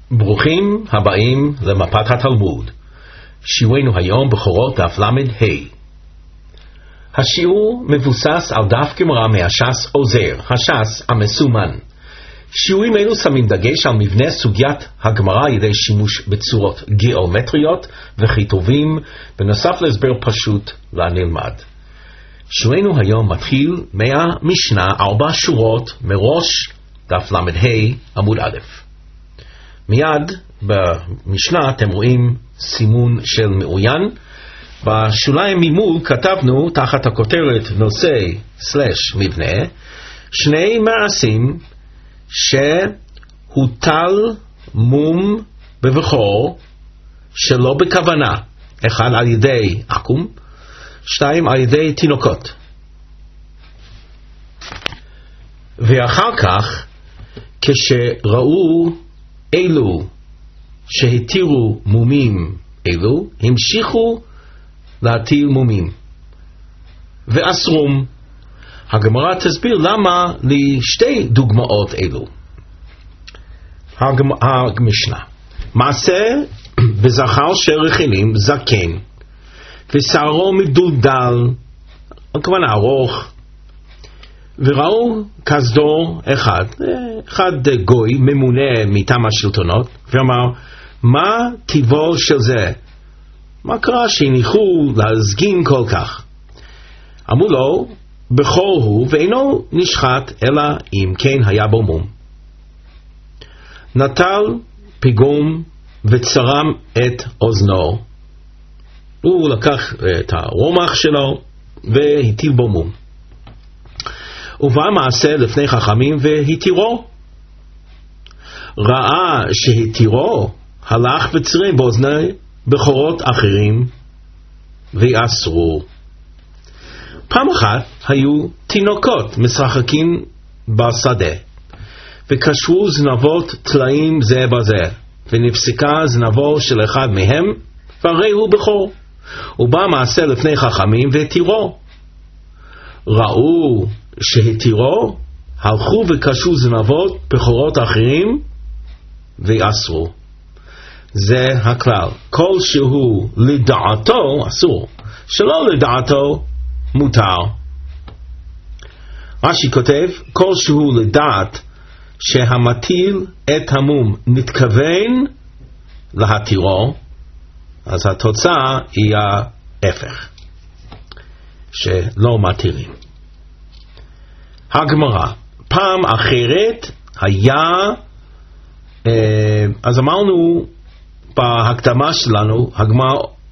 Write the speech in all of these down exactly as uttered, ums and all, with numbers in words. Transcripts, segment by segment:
ברוכים הבאים למפת התלמוד. שיעורנו היום בכורות דף למד ה'. השיעור מבוסס על דף גמרא מהש"ס עוזר, הש"ס המסומן. שיעורים אלו שמים דגש על מבנה סוגיית הגמרא על ידי שימוש בצורות גיאומטריות וכיתובים, בנוסף להסבר פשוט לנלמד. שיעורנו היום מתחיל מהמשנה ארבע שורות מראש דף למד ה' עמוד א'. מיד במשנה אתם רואים סימון של מעוין. בשוליים ממול כתבנו תחת הכותרת נושא סלש מבנה שני מעשים שהוטל מום בבכור שלא בכוונה, אחד על ידי עקום, שתיים על ידי תינוקות. ואחר כך כשראו אלו שהתירו מומים אלו, המשיכו להטיל מומים ואסרום. הגמרא תסביר למה לשתי דוגמאות אלו. המשנה, מעשה בזכר שרחילים זקן ושערו מדולדל, הכוונה ארוך, וראו כסדו אחד, אחד גוי ממונה מטעם השלטונות, ואמר, מה טיבו של זה? מה קרה שהניחו להזגין כל כך? אמרו לו, בכור הוא ואינו נשחט, אלא אם כן היה בו מום. נטל פיגום וצרם את אוזנו. הוא לקח את הרומח שלו והטיל בו מום. ובא מעשה לפני חכמים והתירו. ראה שהתירו, הלך וצרים באוזני בכורות אחרים ואסרו. פעם אחת היו תינוקות משחקים בשדה, וקשרו זנבות תלאים זה בזה, ונפסקה זנבו של אחד מהם, והרי הוא בכור. ובא מעשה לפני חכמים והתירו. ראו שהתירו, הלכו וקשרו זנבות בכורות אחרים ואסרו. זה הכלל. כל שהוא לדעתו אסור, שלא לדעתו מותר. רש"י כותב, כל שהוא לדעת שהמטיל את המום נתכוון להתירו, אז התוצאה היא ההפך, שלא מתירים. הגמרא, פעם אחרת היה, אז אמרנו בהקדמה שלנו, הגמרא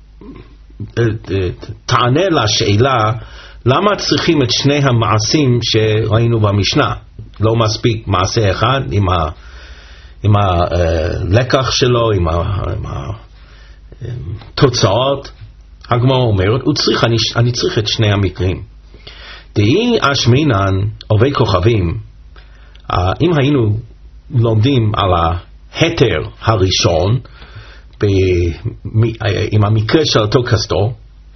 תענה לשאלה למה צריכים את שני המעשים שראינו במשנה. לא מספיק מעשה אחד עם, ה, עם הלקח שלו, עם, ה, עם התוצאות. הגמרא אומרת, צריך, אני, אני צריך את שני המקרים. דהי אשמינן עובי כוכבים, אם היינו לומדים על ההתר הראשון עם המקרה של אותו כסדו,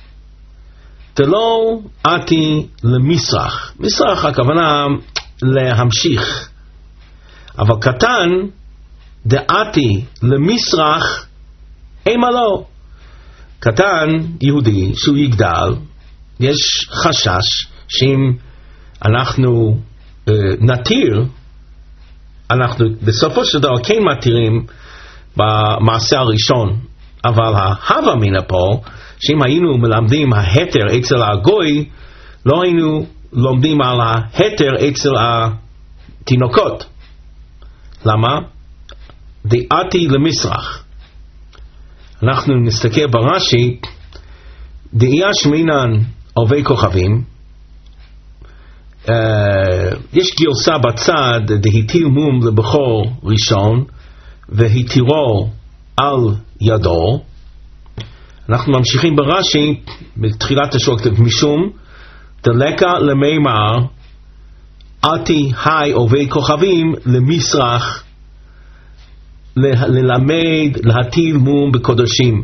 דלא עתי למסרח. מסרח הכוונה להמשיך, אבל קטן דעתי למסרח אימה לא. קטן יהודי שהוא יגדל, יש חשש שאם אנחנו uh, נתיר, אנחנו בסופו של דבר כן מתירים במעשה הראשון, אבל ההווה מן פה, שאם היינו מלמדים ההתר אצל הגוי, לא היינו לומדים על ההתר אצל התינוקות. למה? דעתי למסרח. אנחנו נסתכל ברש"י, דאי אשמינן עובי כוכבים, Uh, יש גרסה בצד דהטיל מום לבכור ראשון והתירו על ידו. אנחנו ממשיכים ברש"י בתחילת השוק, משום דלקה למימר עתי היי עובי כוכבים למסרח ל- ללמד להטיל מום בקודשים.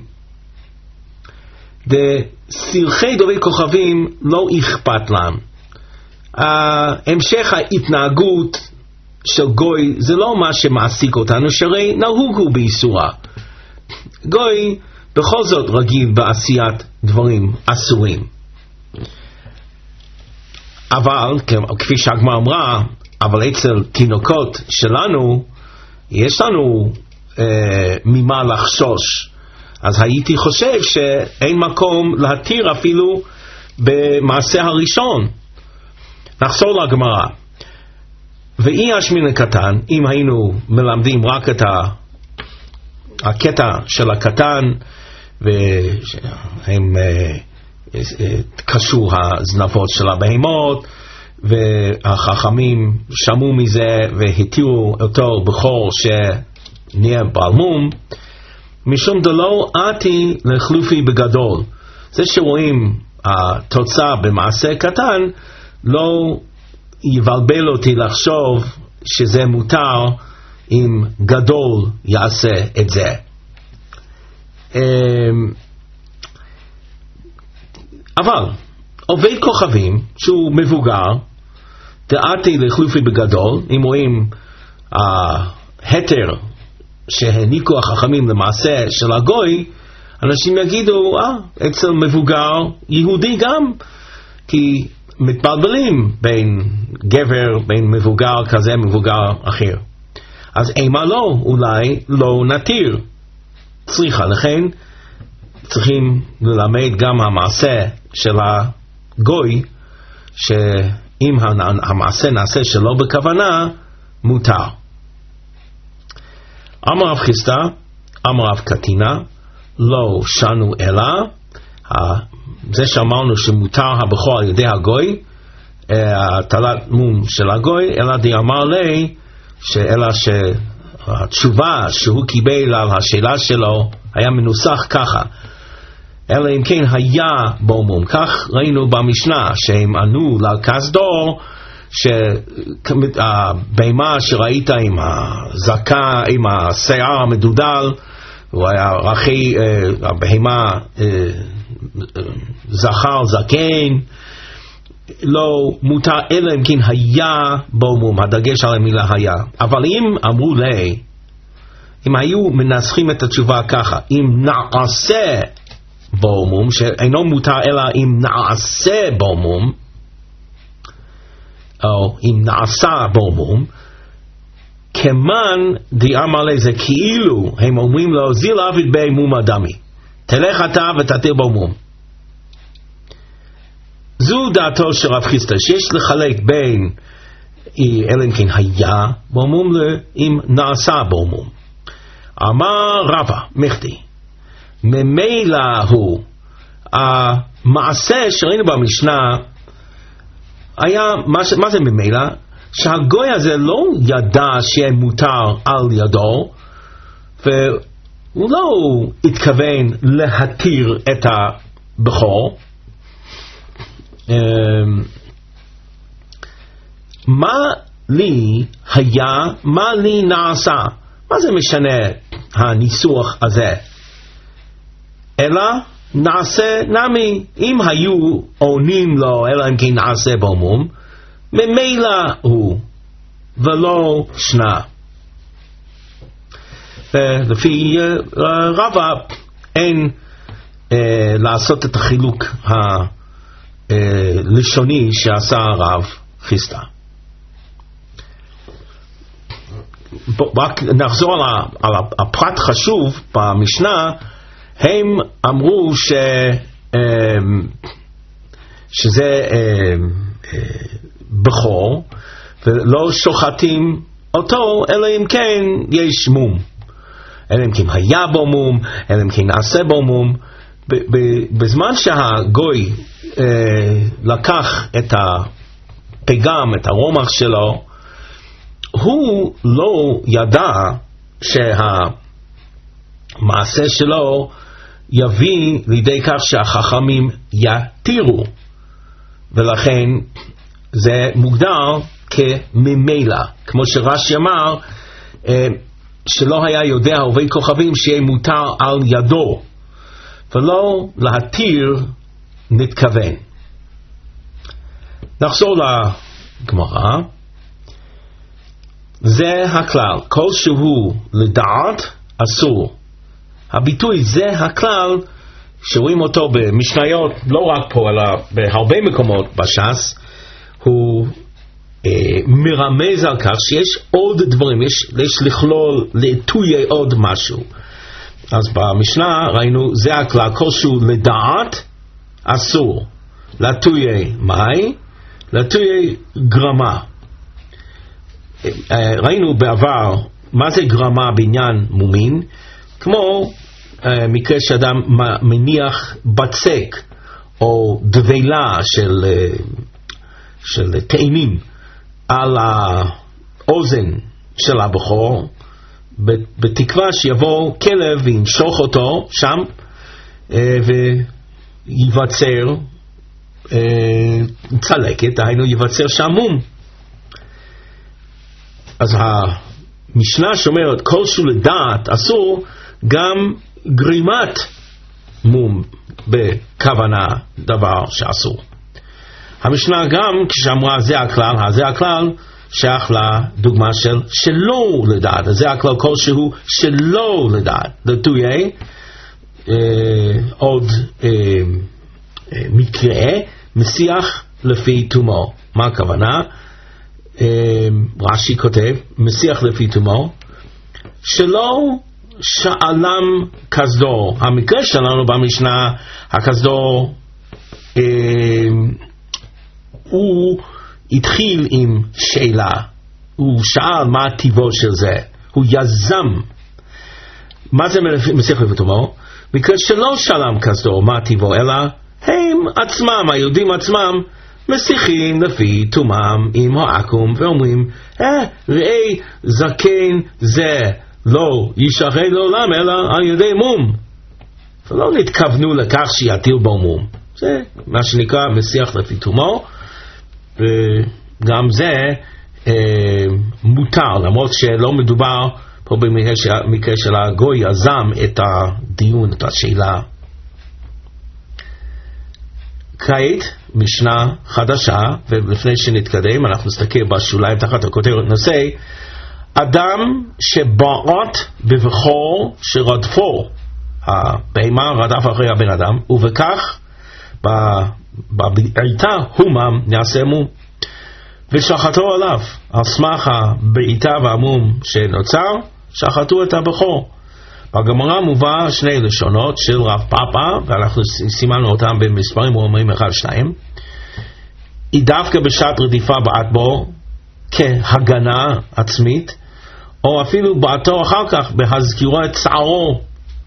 דסרחי דובי כוכבים לא אכפת להם, המשך ההתנהגות של גוי זה לא מה שמעסיק אותנו, שהרי נהוג הוא באיסורה. גוי בכל זאת רגיל בעשיית דברים אסורים. אבל, כפי שהגמרא אמרה, אבל אצל תינוקות שלנו, יש לנו אה, ממה לחשוש. אז הייתי חושב שאין מקום להתיר אפילו במעשה הראשון. נחזור לגמרא. ואי השמין הקטן, אם היינו מלמדים רק את הקטע של הקטן, והם אה, אה, קשור הזנבות של הבהמות, והחכמים שמעו מזה והתירו אותו בכור שנהיה בעל מום, משום דלא עתי לחלופי בגדול. זה שרואים התוצאה במעשה קטן לא יבלבל אותי לחשוב שזה מותר אם גדול יעשה את זה. אבל עובד כוכבים שהוא מבוגר, דעתי לחלופי בגדול, אם רואים ההתר שהעניקו החכמים למעשה של הגוי, אנשים יגידו, אה, אצל מבוגר יהודי גם, כי מתבלבלים בין גבר, בין מבוגר כזה, מבוגר אחר. אז אימה לא, אולי לא נתיר. צריכה, לכן צריכים ללמד גם המעשה של הגוי, שאם המעשה נעשה שלא בכוונה, מותר. אמר רב חיסדא, אמר רב קטינה, לא שנו אלא, זה שאמרנו שמותר הבכור על ידי הגוי, הטלת מום של הגוי, אלא די אמר לי, אלא שהתשובה שהוא קיבל על השאלה שלו היה מנוסח ככה, אלא אם כן היה בו מום. כך ראינו במשנה שהם ענו לכסדור, שהבהמה שראית עם הזקה, עם השיער המדודל, הוא היה רכי, הבהמה זכר זקן, לא מותר אלא אם כן היה בו מום, הדגש על המילה היה. אבל אם אמרו לי, אם היו מנסחים את התשובה ככה, אם נעשה בו מום, שאינו מותר אלא אם נעשה בו מום, או אם נעשה בו מום, כמן די אמר לי, זה כאילו הם אומרים לו, זיל עביד בי מום אדמי, תלך אתה ותתיר בו מום. זו דעתו של רב חיסדא, שיש לחלק בין אלא אם כן היה בו מום לאם נעשה בו מום. אמר רבא מחדי, ממילא הוא המעשה שראינו במשנה היה, מה, מה זה ממילא? שהגוי הזה לא ידע שיהיה מותר על ידו, והוא לא התכוון להתיר את הבכור. מה לי היה, מה לי נעשה? מה זה משנה הניסוח הזה? אלא נעשה נמי, אם היו עונים לו אלא אם כן נעשה בו מום, ממילא הוא ולא שנה. לפי רבא אין אה, לעשות את החילוק הלשוני שעשה הרב חיסדא. רק נחזור על, ה, על הפרט חשוב במשנה. הם אמרו ש, שזה בכור ולא שוחטים אותו אלא אם כן יש מום, אלא אם כן היה בו מום, אלא אם כן נעשה בו מום. בזמן שהגוי לקח את הפגם, את הרומח שלו, הוא לא ידע שהמעשה שלו יביא לידי כך שהחכמים יתירו, ולכן זה מוגדר כממילא, כמו שרש"י אמר שלא היה יודע עובד כוכבים שיהיה מותר על ידו, ולא להתיר נתכוון. נחזור לגמרא. זה הכלל, כל שהוא לדעת אסור. הביטוי זה הכלל שרואים אותו במשניות, לא רק פה אלא בהרבה מקומות בש"ס, הוא אה, מרמז על כך שיש עוד דברים, יש, יש לכלול לעתויי עוד משהו. אז במשנה ראינו זה הכלל, כל שהוא לדעת אסור. לעתויי מהי? לעתויי גרמה. אה, ראינו בעבר מה זה גרמה בעניין מומין, כמו אה, מקרה שאדם מניח בצק או דבילה של, אה, של תאנים על האוזן של הבחור, בתקווה שיבוא כלב וימשוך אותו שם אה, וייווצר אה, צלקת, היינו ייווצר שם מום. אז המשנה שאומרת כל שהוא לדעת אסור, גם גרימת מום בכוונה דבר שאסור. המשנה גם כשאמרה זה הכלל, זה הכלל שייך לדוגמה של שלא לדעת, זה הכלל כלשהו שלא לדעת. דתויה אה, עוד אה, אה, מקרה מסיח לפי תומו. מה הכוונה? אה, רש"י כותב מסיח לפי תומו שלא שאלם כסדו. המקרה שלנו במשנה, הכסדו אה, הוא התחיל עם שאלה, הוא שאל מה הטיבו של זה, הוא יזם. מה זה מסיח לפי תומו? מקרה שלא שאלם כסדו מה הטיבו, אלא הם עצמם, היהודים עצמם, מסיחים לפי תומם עם העקום ואומרים אה, ראי זקן זה לא ישחט לעולם אלא על ידי מום, ולא נתכוונו לכך שיטיל בו מום. זה מה שנקרא מסיח לפי תומו, וגם זה אה, מותר, למרות שלא מדובר פה במקרה של הגוי יזם את הדיון, את השאלה. כעת משנה חדשה, ולפני שנתקדם אנחנו נסתכל בשוליים תחת הכותרת נושא אדם שבעט בבכור שרדפו, הבהמה רדף אחרי הבן אדם, ובכך בבעיטה הומם נעשה מום, ושחטו עליו על סמך הבעיטה והמום שנוצר, שחטו את הבכור. בגמרא מובא שני לשונות של רב פאפא, ואנחנו סימנו אותם במספרים אומרים אחד שניים. היא דווקא בשעת רדיפה בעט בו כהגנה עצמית, או אפילו בעטו אחר כך בהזכירו את צערו.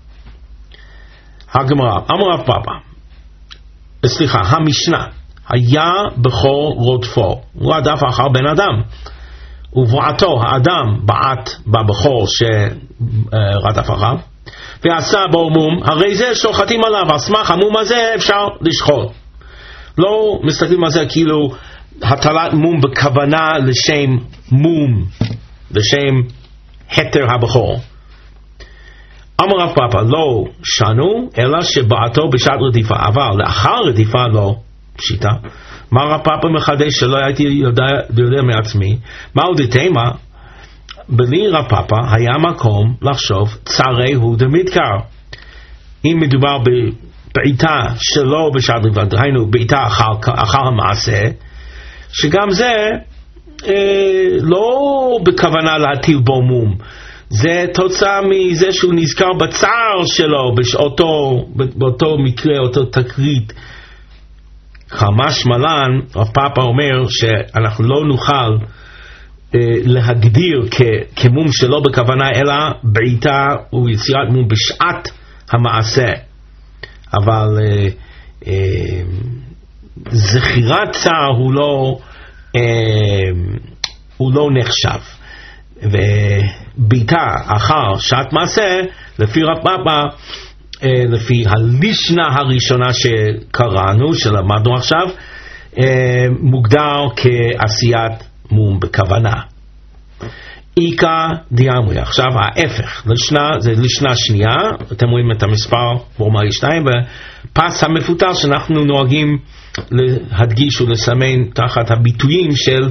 הגמרא, אמר רב פאפא, סליחה, המשנה, היה בכור רודפו, הוא רדף אחר בן אדם, ובעטו האדם בעט בבכור שרדף אחריו, ועשה בו מום, הרי זה שוחטים עליו, על סמך המום הזה אפשר לשחוט. לא מסתכלים על זה כאילו הטלת מום בכוונה לשם מום, לשם התר הבכור. אמר רב פאפא, לא שנו, אלא שבעטו בשעת רדיפה, אבל לאחר רדיפה לא פשיטה. מה רב פאפא מחדש שלא הייתי יודע, יודע מעצמי? מה עוד תימה? בלי רב פאפא היה מקום לחשוב צרי הוא דמדקר. אם מדובר בבעיטה שלא בשעת רדיפה, היינו בעיטה אחר, אחר המעשה, שגם זה אה, לא בכוונה להטיל בו מום, זה תוצאה מזה שהוא נזכר בצער שלו באותו, באותו מקרה, אותו תקרית. חמש מלן, רב פאפא אומר שאנחנו לא נוכל אה, להגדיר כ- כמום שלא בכוונה, אלא בעיטה ויצירת מום בשעת המעשה. אבל אה, אה, זכירת צער הוא לא, אה, הוא לא נחשב. ובעיטה אחר שעת מעשה, לפי רב פאפא, לפי הלישנה הראשונה שקראנו, שלמדנו עכשיו, מוגדר כעשיית מום בכוונה. איקה דיאמרי. עכשיו ההפך, לשנה, זה לשנה שנייה, אתם רואים את המספר פורמלי שתיים, בפס המפותח שאנחנו נוהגים להדגיש ולסמן תחת הביטויים של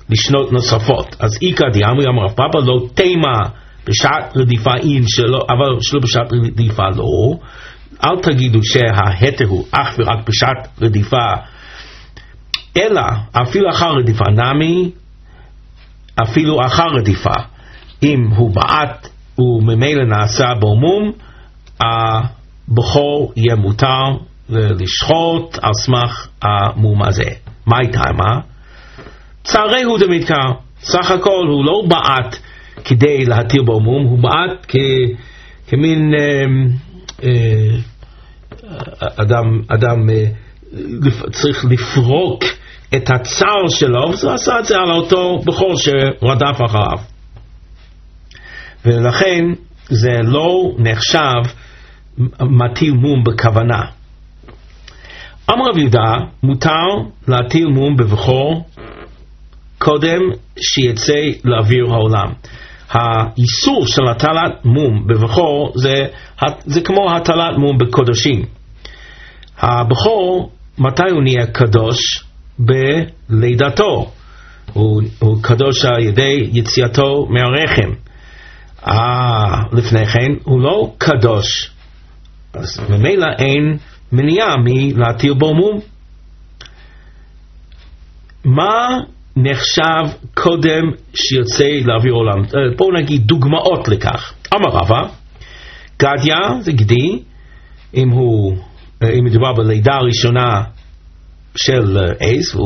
לשנות נוספות. אז איקא דיאמרי אמר רב פאפא לא תימה בשעת רדיפה אין, שלא, אבל שלא בשעת רדיפה לא. אל תגידו שההתר הוא אך ורק בשעת רדיפה, אלא אפילו אחר רדיפה נמי, אפילו אחר רדיפה, אם הוא בעט וממילא נעשה בו מום, הבכור יהיה מותר לשחוט על סמך המום הזה. מה הייתה מה? צערי הוא דמתקר, סך הכל הוא לא בעט כדי להתיר בו מום, הוא בעט כ, כמין אה, אה, אדם, אדם אה, לפ, צריך לפרוק את הצער שלו, וזה עשה את זה על אותו בכור שרדף אחריו. ולכן זה לא נחשב מטיל מום בכוונה. אמר רב יהודה, מותר להטיל מום בבכור קודם שיצא לאוויר העולם. האיסור של הטלת מום בבכור זה, זה כמו הטלת מום בקודשים. הבכור, מתי הוא נהיה קדוש? בלידתו. הוא, הוא קדוש על ידי יציאתו מהרחם. אה, לפני כן הוא לא קדוש, אז ממילא אין מניעה מלהטיל בו מום. מה נחשב קודם שיוצא לאוויר עולם? בואו נגיד דוגמאות לכך. אמר רבא, גדיה זה גדי, אם הוא, אם מדובר בלידה הראשונה של עז,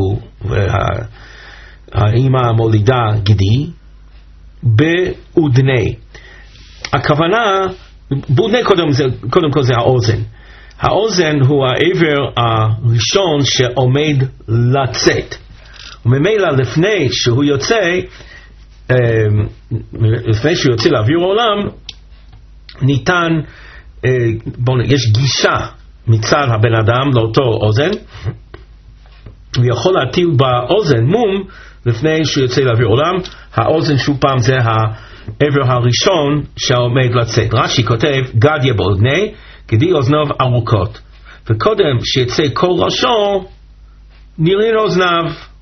והאימא מולידה גדי, באודני. הכוונה, באודני קודם, זה, קודם כל זה האוזן. האוזן הוא העבר הראשון שעומד לצאת. וממילא לפני שהוא יוצא, לפני שהוא יוצא לאוויר העולם, ניתן, בוא נגיד, יש גישה מצד הבן אדם לאותו אוזן, הוא יכול להטיל באוזן מום לפני שהוא יוצא לאוויר עולם. האוזן שוב פעם זה העבר הראשון שעומד לצאת. רש"י כותב, גדיה באודני, גדי אוזניו ארוכות, וקודם שיצא כל ראשו נראים אוזניו,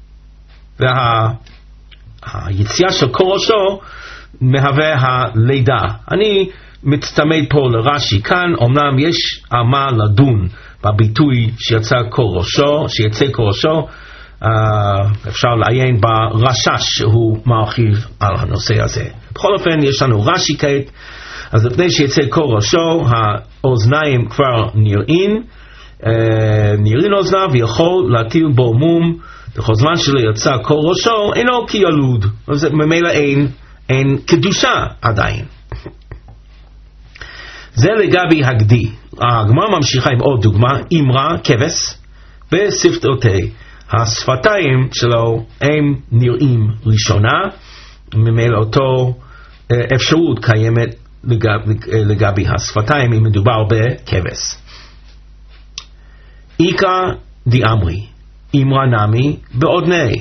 והיציאה של כל ראשו מהווה הלידה. אני מצטמד פה לרש"י כאן, אמנם יש מה לדון בביטוי שיצא כל ראשו, שיצא כל ראשו, uh, אפשר לעיין ברש"ש שהוא מרחיב על הנושא הזה. בכל אופן יש לנו רש"י כעת, אז לפני שיצא כל ראשו, האוזניים כבר נראים, uh, נראים אוזניו, ויכול להטיל בו מום, בכל זמן שלא יצא כל ראשו, אינו כילוד, אז ממילא אין, אין קדושה עדיין. זה לגבי הגדי. הגמרא ממשיכה עם עוד דוגמה, אמרה כבש בשפתותי. השפתיים שלו הם נראים ראשונה, ממילא אותו אפשרות קיימת לגבי, לגבי השפתיים אם מדובר בכבש. איקא דיאמרי, אמרה נמי באודני.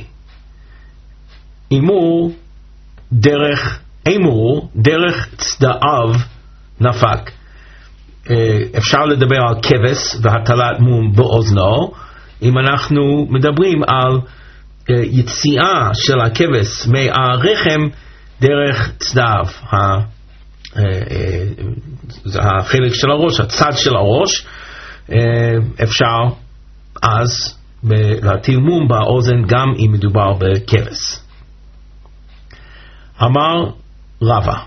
אמור דרך, אמור דרך צדעיו נפק. אפשר לדבר על כבש והטלת מום באוזנו אם אנחנו מדברים על יציאה של הכבש מהרחם דרך צדעיו, החלק של הראש, הצד של הראש. אפשר אז להטיל מום באוזן גם אם מדובר בכבש. אמר רבא,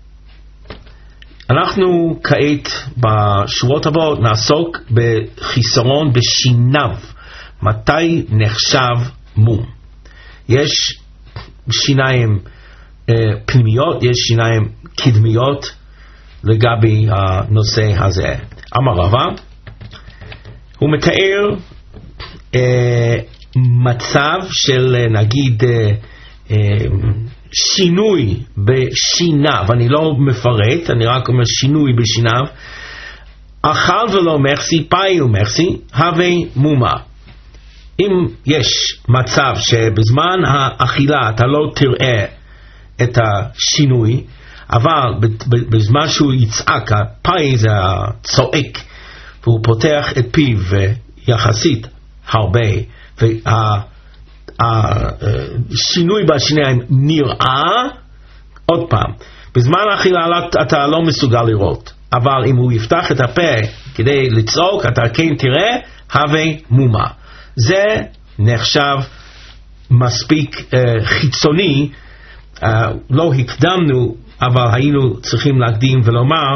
אנחנו כעת בשורות הבאות נעסוק בחיסרון בשיניו. מתי נחשב מום? יש שיניים אה, פנימיות, יש שיניים קדמיות לגבי הנושא הזה. אמר רבא, הוא מתאר אה, מצב של נגיד אה, אה, שינוי בשיניו, אני לא מפרט, אני רק אומר שינוי בשיניו. אכל ולא מחסי, פעיל מחסי, הווה מומה. אם יש מצב שבזמן האכילה אתה לא תראה את השינוי, אבל בזמן שהוא יצעק, הפעיל זה הצועק, והוא פותח את פיו יחסית הרבה, השינוי בשיניים נראה, עוד פעם, בזמן האכילה אתה לא מסוגל לראות, אבל אם הוא יפתח את הפה כדי לצעוק, אתה כן תראה, הווה מומה. זה נחשב מספיק uh, חיצוני, uh, לא הקדמנו, אבל היינו צריכים להקדים ולומר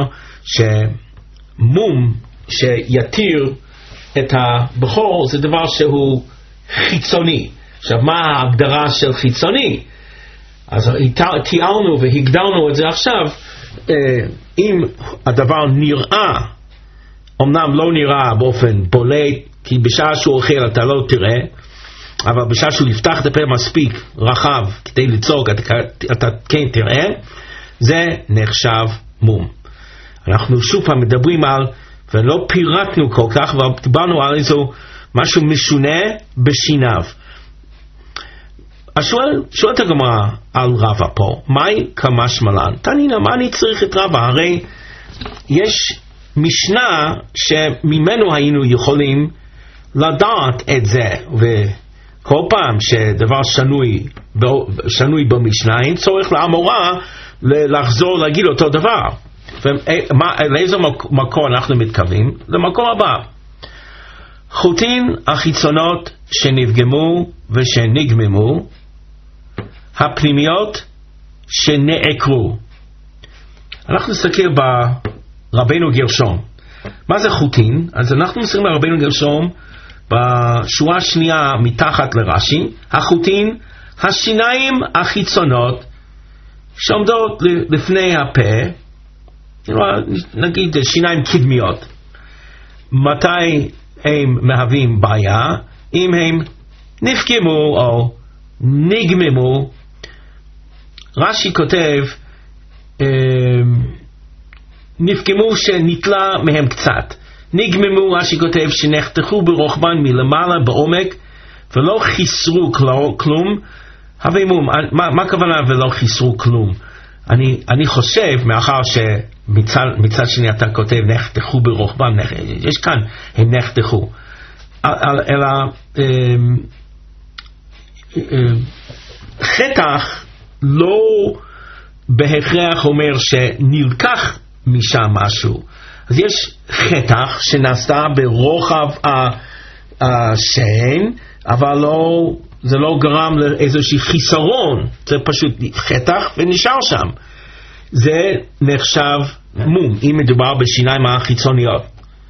שמום שיתיר את הבכור זה דבר שהוא חיצוני. עכשיו, מה ההגדרה של חיצוני? אז תיארנו והגדרנו את זה עכשיו. אם הדבר נראה, אמנם לא נראה באופן בולט, כי בשעה שהוא אוכל אתה לא תראה, אבל בשעה שהוא יפתח את הפה מספיק רחב כדי לצעוק, אתה, אתה כן תראה, זה נחשב מום. אנחנו שוב פעם מדברים על, ולא פירטנו כל כך, אבל דיברנו על איזו משהו משונה בשיניו. אז שואל, שואלת הגמרא על רבא פה, מהי כמשמע לן? תנינה, מה אני צריך את רבא? הרי יש משנה שממנו היינו יכולים לדעת את זה, וכל פעם שדבר שנוי, שנוי במשנה, אין צורך לאמורה לחזור להגיד אותו דבר. לאיזה מקור אנחנו מתכוונים? למקור הבא. חוטין החיצונות שנפגמו ושנגממו, הפנימיות שנעקרו. אנחנו נסתכל ברבנו גרשום. מה זה חוטין? אז אנחנו מסתכלים ברבנו גרשום בשורה השנייה מתחת לרש"י. החוטין, השיניים החיצונות שעומדות לפני הפה, נגיד שיניים קדמיות. מתי הם מהווים בעיה? אם הם נפגמו או נגממו. רש"י כותב נפגמו שנתלה מהם קצת, נגממו רש"י כותב שנחתכו ברוחבן מלמעלה בעומק ולא חיסרו כלום. הווי מום, מה, מה הכוונה ולא חיסרו כלום? אני, אני חושב, מאחר שמצד מצד שני אתה כותב נחתכו ברוחבן, יש כאן הם נחתכו, אלא חתך לא בהכרח אומר שנלקח משם משהו. אז יש חתך שנעשה ברוחב השן, אבל לא, זה לא גרם לאיזושהי חיסרון, זה פשוט חתך ונשאר שם. זה נחשב מום, אם מדובר בשיניים החיצוניות.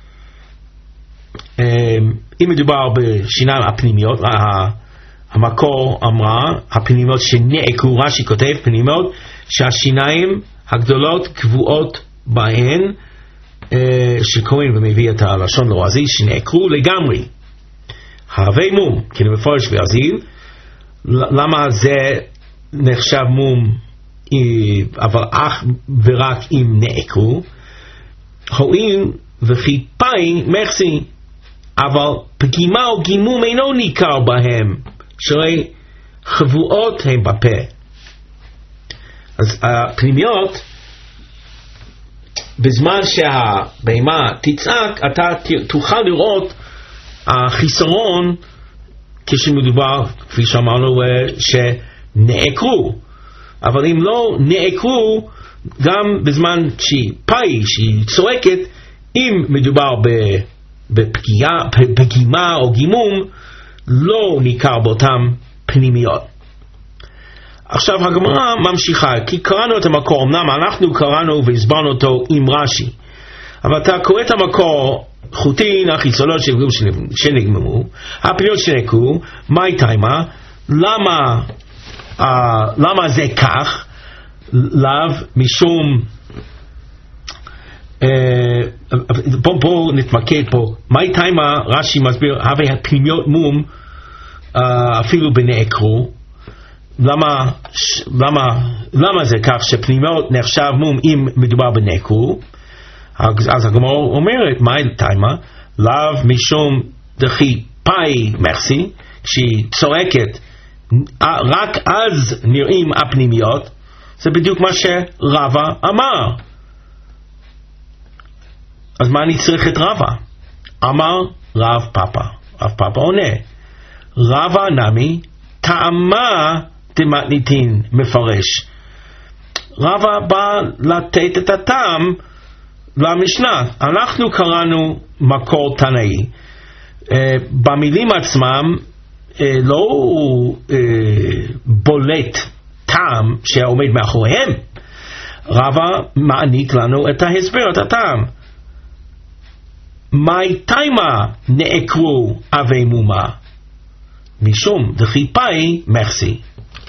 אם מדובר בשיניים הפנימיות, המקור אמרה, הפנימיות שנעקרו, רש"י כותב פנימיות, שהשיניים הגדולות קבועות בהן, שקוראים ומביא את הלשון לועזי, שנעקרו לגמרי. הווי מום, כי מפורש ויזיל. למה זה נחשב מום, אבל אך ורק אם נעקרו? הואיל וכי פאי מחסי, אבל פגימה או גימום אינו ניכר בהם, שהרי חבואות הם בפה. אז הפנימיות, בזמן שהבהמה תצעק, אתה תוכל לראות החיסרון כשמדובר, כפי שאמרנו, שנעקרו. אבל אם לא נעקרו, גם בזמן שהיא פאי, שהיא צועקת, אם מדובר בפגיעה, פגימה או גימום, לא ניכר באותם פנימיות. עכשיו הגמרא ממשיכה, כי קראנו את המקור, אמנם אנחנו קראנו והסברנו אותו עם רש"י, אבל אתה קורא את המקור, חוטין החיצונות שנגממו, הפנימיות שנעקרו, מהי תימה? למה, uh, למה זה כך? לאו משום, uh, בואו בוא נתמקד פה, מהי תימה? רש"י מסביר, הווי הפנימיות מום, uh, אפילו בנעקרו. למה, למה, למה זה כך שפנימיות נחשב מום אם מדובר בנעקרו? אז הגמרא אומרת, מהי תימה? לאו משום דכי פאי מחסי, כשהיא צועקת, רק אז נראים הפנימיות. זה בדיוק מה שרבא אמר. אז מה אני צריך את רבא? אמר רב פאפא. רב פאפא עונה, רבא נמי טעמה דמתניתין מפרש. רבא בא לתת את הטעם למשנה. אנחנו קראנו מקור תנאי. Uh, במילים עצמם uh, לא uh, בולט טעם שעומד מאחוריהם. רבא מעניק לנו את ההסבר, את הטעם. מאי תימה נעקרו אבי מומה? משום דחיפאי מחסי.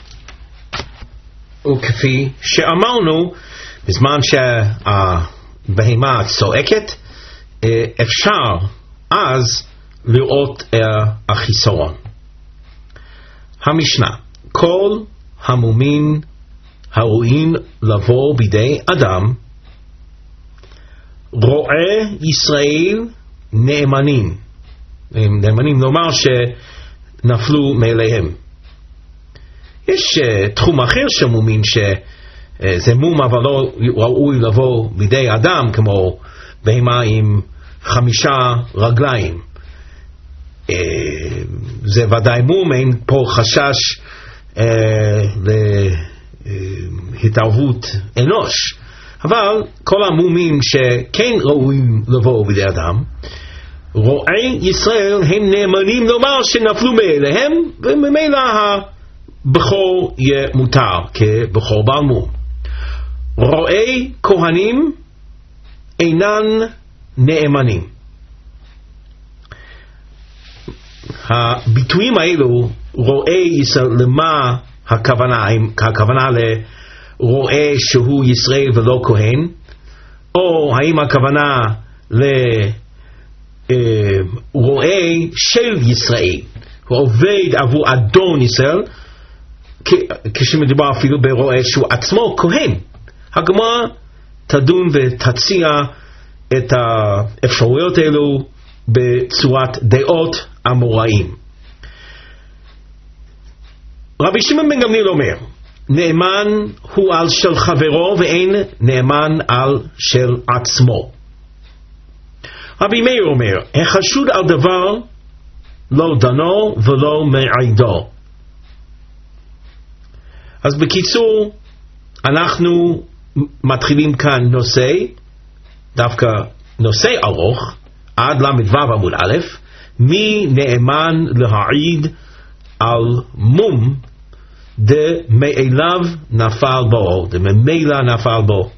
וכפי שאמרנו, בזמן שהבהמה צועקת, אפשר אז לראות החיסרון. המשנה, כל המומים הרואים לבוא בידי אדם, רואה ישראל נאמנים. נאמנים לומר שנפלו מאליהם. יש uh, תחום אחר של מומים שזה uh, מום אבל לא ראוי לבוא בידי אדם, כמו בהמה עם חמישה רגליים. Uh, זה ודאי מום, אין פה חשש uh, להתערבות אנוש. אבל כל המומים שכן ראויים לבוא בידי אדם, רואי ישראל הם נאמנים לומר שנפלו מאליהם, וממילא הבכור יהיה מותר כבכור בעל מום. רואי כהנים אינן נאמנים. הביטויים האלו, רואי ישראל, למה הכוונה? הכוונה לרואה שהוא ישראל ולא כהן, או האם הכוונה לרואה של ישראל, הוא עובד עבור אדון ישראל, כשמדובר אפילו ברואה שהוא עצמו כהן. הגמרא תדון ותציע את האפשרויות האלו בצורת דעות אמוראים. רבי שמעון בן גמליאל אומר, נאמן הוא על של חברו ואין נאמן על של עצמו. רבי מאיר אומר, החשוד על דבר לא דנו ולא מעידו. אז בקיצור, אנחנו מתחילים כאן נושא, דווקא נושא ארוך, עד למדבר עמוד א', מי נאמן להעיד על מום דמאליו נפל בו, דממילא נפל בו.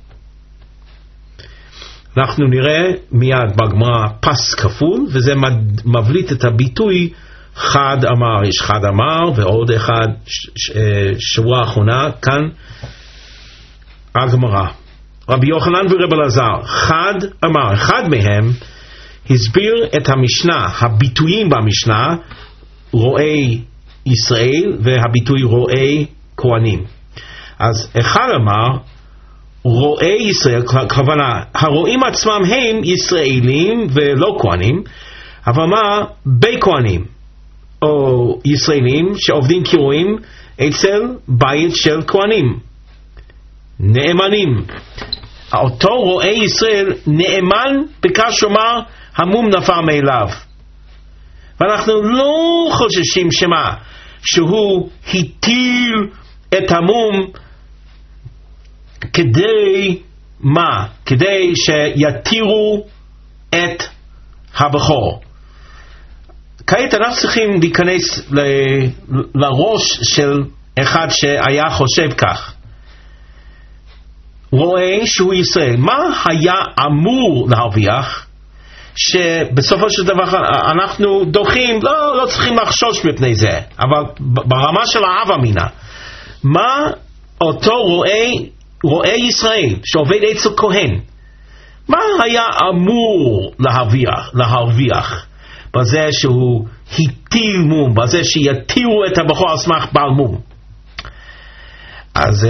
אנחנו נראה מיד בגמרא פס כפול, וזה מבליט את הביטוי חד אמר. יש חד אמר ועוד אחד שבוע האחרונה כאן הגמרא. רבי יוחנן ורבי אלעזר, חד אמר, אחד מהם הסביר את המשנה, הביטויים במשנה, רואי ישראל והביטוי רואי כהנים. אז אחד אמר, רואי ישראל, כוונה, הרואים עצמם הם ישראלים ולא כהנים, אבל מה? בכהנים, או ישראלים שעובדים כרואים אצל בית של כהנים, נאמנים. אותו רואי ישראל נאמן בכך שאומר המום נפל מאליו, ואנחנו לא חוששים שמה שהוא הטיל את המום כדי מה? כדי שיתירו את הבכור. כעת אנחנו צריכים להיכנס ל... לראש של אחד שהיה חושב כך. רואה שהוא ישראל, מה היה אמור להרוויח שבסופו של דבר אנחנו דוחים, לא, לא צריכים לחשוש מפני זה, אבל ברמה של האב אמינה, מה אותו רואה, רואה ישראל שעובד אצל כהן, מה היה אמור להרוויח, להרוויח בזה שהוא הטיל מום, בזה שיתירו את הבכור על סמך בעל מום? אז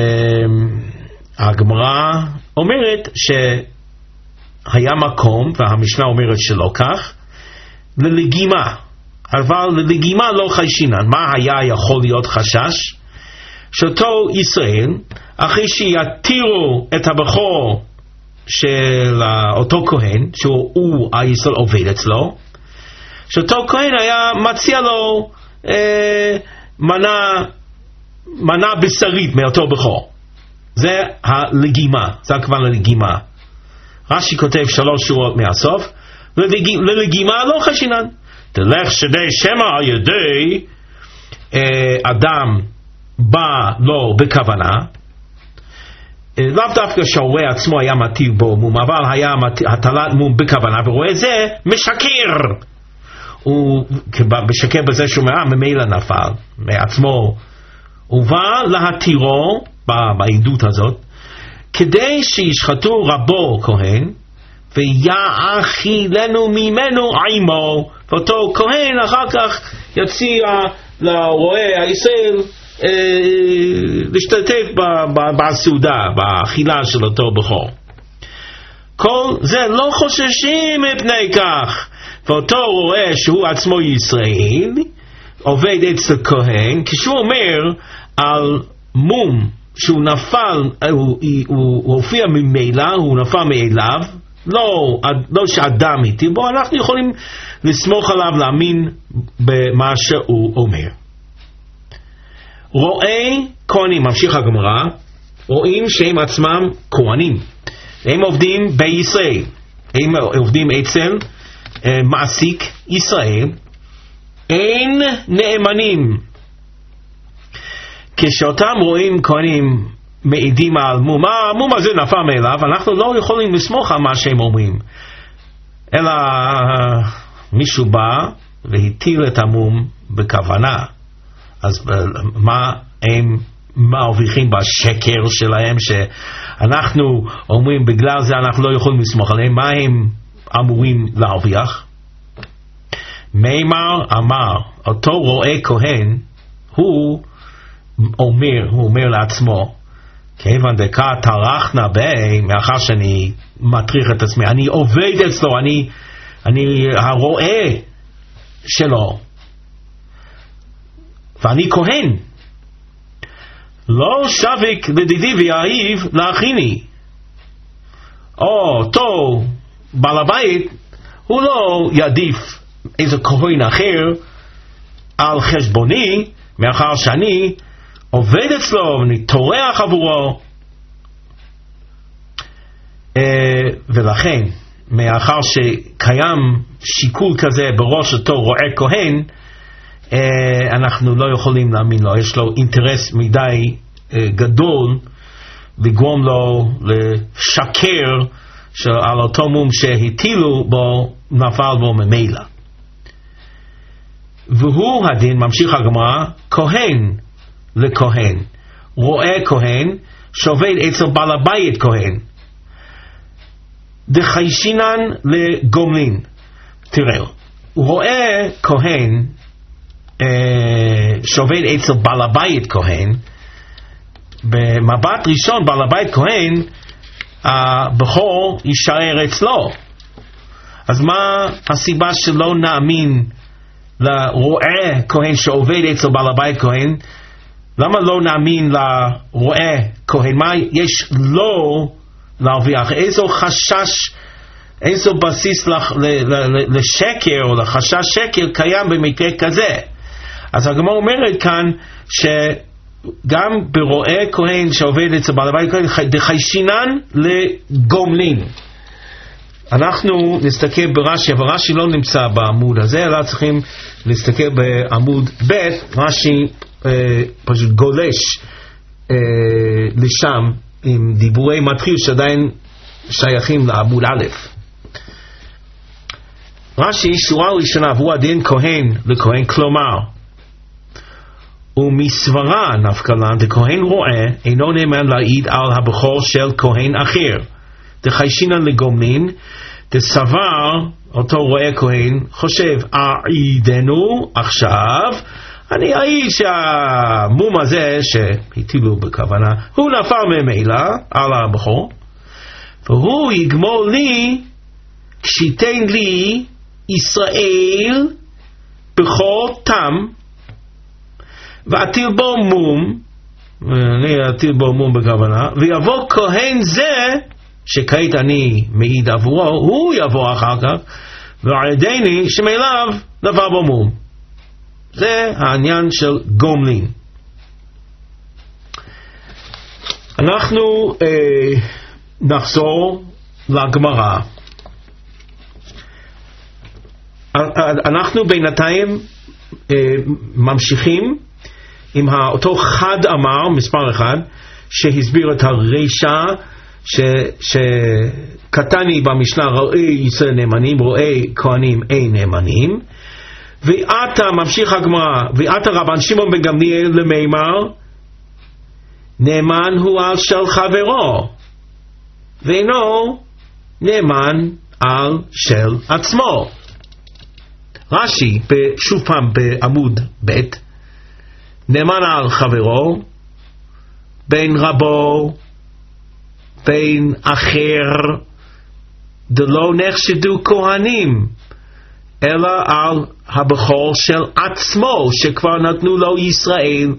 הגמרא אומרת שהיה מקום, והמשנה אומרת שלא כך, ללגימה, אבל ללגימה לא חיישינן. מה היה יכול להיות חשש? שאותו ישראל, אחרי שיתירו את הבכור של אותו כהן, שהוא הישראל עובד אצלו, שאותו כהן היה מציע לו אה, מנה, מנה בשרית מאותו בכור. זה הלגימה, זה הכוונה ללגימה. רש"י כותב שלוש שורות מהסוף, ללגימה לא חשינן. תלך שדי שמא על ידי אדם בא לו בכוונה, לאו דווקא שהרועה עצמו היה מטיל בו מום, אבל היה הטלת מום בכוונה, ורואה זה משקר. הוא משקר בזה שהוא ממילא נפל מעצמו. הוא בא להתירו בעדות הזאת, כדי שישחטו רבו כהן, ויאכילנו ממנו עמו, ואותו כהן אחר כך יציע לרועה הישראל להשתתף בסעודה, באכילה של אותו בכור. כל זה לא חוששים מפני כך, ואותו רואה שהוא עצמו ישראל, עובד אצל כהן, כשהוא אומר על מום שהוא נפל, הוא, הוא הופיע ממילא, הוא נפל מאליו, לא, לא שאדם איתי בו, אנחנו יכולים לסמוך עליו, להאמין במה שהוא אומר. רואי כהנים, ממשיך הגמרא, רואים שהם עצמם כהנים, הם עובדים בישראל, הם עובדים אצל אה, מעסיק ישראל, אין נאמנים. כשאותם רואים כהנים מעידים על מום, המום הזה נפל מאליו, אנחנו לא יכולים לסמוך על מה שהם אומרים, אלא מישהו בא והטיל את המום בכוונה. אז מה הם מרוויחים בשקר שלהם שאנחנו אומרים בגלל זה אנחנו לא יכולים לסמוך עליהם? מה הם אמורים להרוויח? מימר אמר, אותו רואה כהן, הוא אומר, הוא אומר לעצמו, כיוון דקה תרחנה בי, מאחר שאני מטריח את עצמי, אני עובד אצלו, אני, אני הרואה שלו, ואני כהן, לא שוויק לדידי ויאהיב להכיני. או אותו בעל הבית, הוא לא יעדיף איזה כהן אחר על חשבוני, מאחר שאני עובד אצלו ואני טורח עבורו. ולכן, מאחר שקיים שיקול כזה בראש אותו רועה כהן, אנחנו לא יכולים להאמין לו. יש לו אינטרס מדי גדול לגרום לו לשקר על אותו מום שהטילו בו, נפל בו ממילא. והוא הדין, ממשיך הגמרא, כהן לכהן, רואה כהן שעובד אצל בעל הבית כהן, דחיישינן לגומלין. תראו, רואה כהן שעובד אצל בעל הבית כהן, במבט ראשון בעל הבית כהן הבכור יישאר אצלו. אז מה הסיבה שלא נאמין לרועה כהן שעובד אצל בעל הבית כהן? למה לא נאמין לרועה כהן? מה יש לו להרוויח? איזו חשש, איזו בסיס לשקר או לחשש שקר קיים במקרה כזה? אז הגמרא אומרת כאן שגם ברועה כהן שעובד אצל בעל הבית כהן דחיישינן לגומלין. אנחנו נסתכל ברש"י, אבל רש"י לא נמצא בעמוד הזה, אלא צריכים להסתכל בעמוד ב'. רש"י אה, פשוט גולש אה, לשם עם דיבורי מתחיל שעדיין שייכים לעמוד א'. רש"י שורה ראשונה, והוא הדין כהן לכהן, כלומר ומסברה נפקלן דכהן רואה אינו נאמן להעיד על הבכור של כהן אחר, דחיישינן לגומלין, דסבר אותו רואה כהן חושב אעידנו עכשיו, אני אעיד שהמום הזה שהטילו בכוונה הוא נפל ממילא על הבכור, והוא יגמול לי כשיתן לי ישראל בכור תם ואטיל בו מום, אני אטיל בו מום בכוונה, ויבוא כהן זה שכעת אני מעיד עבורו, הוא יבוא אחר כך ועדני שמאליו נפל בו מום. זה העניין של גומלין. אנחנו אה, נחזור לגמרא. אנחנו בינתיים אה, ממשיכים עם אותו חד אמר, מספר אחד, שהסביר את הרשע, שקטני במשנה רואי ישראל נאמנים, רואי כהנים אין נאמנים. ועתה ממשיך הגמרא, ועתה רבן שמעון בן גמליאל למימר, נאמן הוא על של חברו, ואינו נאמן על של עצמו. רש"י, שוב פעם בעמוד ב', נאמן על חברו, בין רבו, בין אחר, דלא נחשדו כהנים, אלא על הבכור של עצמו, שכבר נתנו לו ישראל.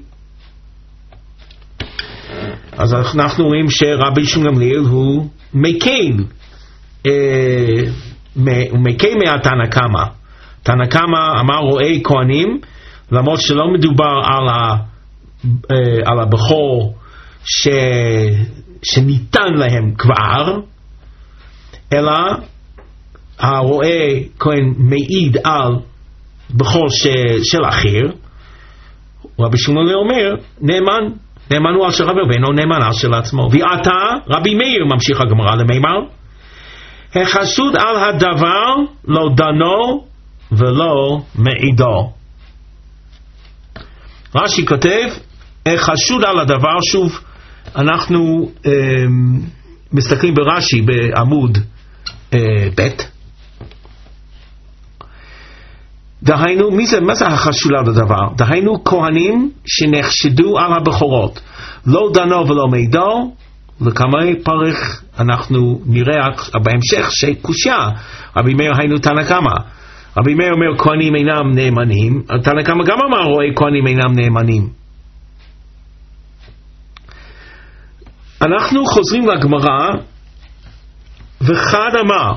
אז אנחנו רואים שרבי שמעון גמליאל הוא מקל, אה, הוא מקל מהתנא קמא. תנא קמא אמר רואי כהנים, למרות שלא מדובר על, ה, אה, על הבכור ש, שניתן להם כבר, אלא הרואה כהן מעיד על בכור ש, של אחר. רבי שמעון אומר נאמן, נאמן הוא על של חבר ואינו נאמן על של עצמו. ועתה רבי מאיר ממשיך הגמרא למימר, החשוד על הדבר לא דנו ולא מעידו. רש"י כותב החשוד על הדבר, שוב אנחנו אה, מסתכלים ברש"י בעמוד אה, ב', דהיינו, מי זה, מה זה החשוד על הדבר? דהיינו כהנים שנחשדו על הבכורות, לא דנו ולא מעידו. לכמה פרך אנחנו נראה בהמשך שקושיה רבי מאיר היינו תנא קמא. רבי מאיר אומר כהנים אינם נאמנים, תנא קמא גם אמר רואה כהנים אינם נאמנים. אנחנו חוזרים לגמרא, וחד אמר,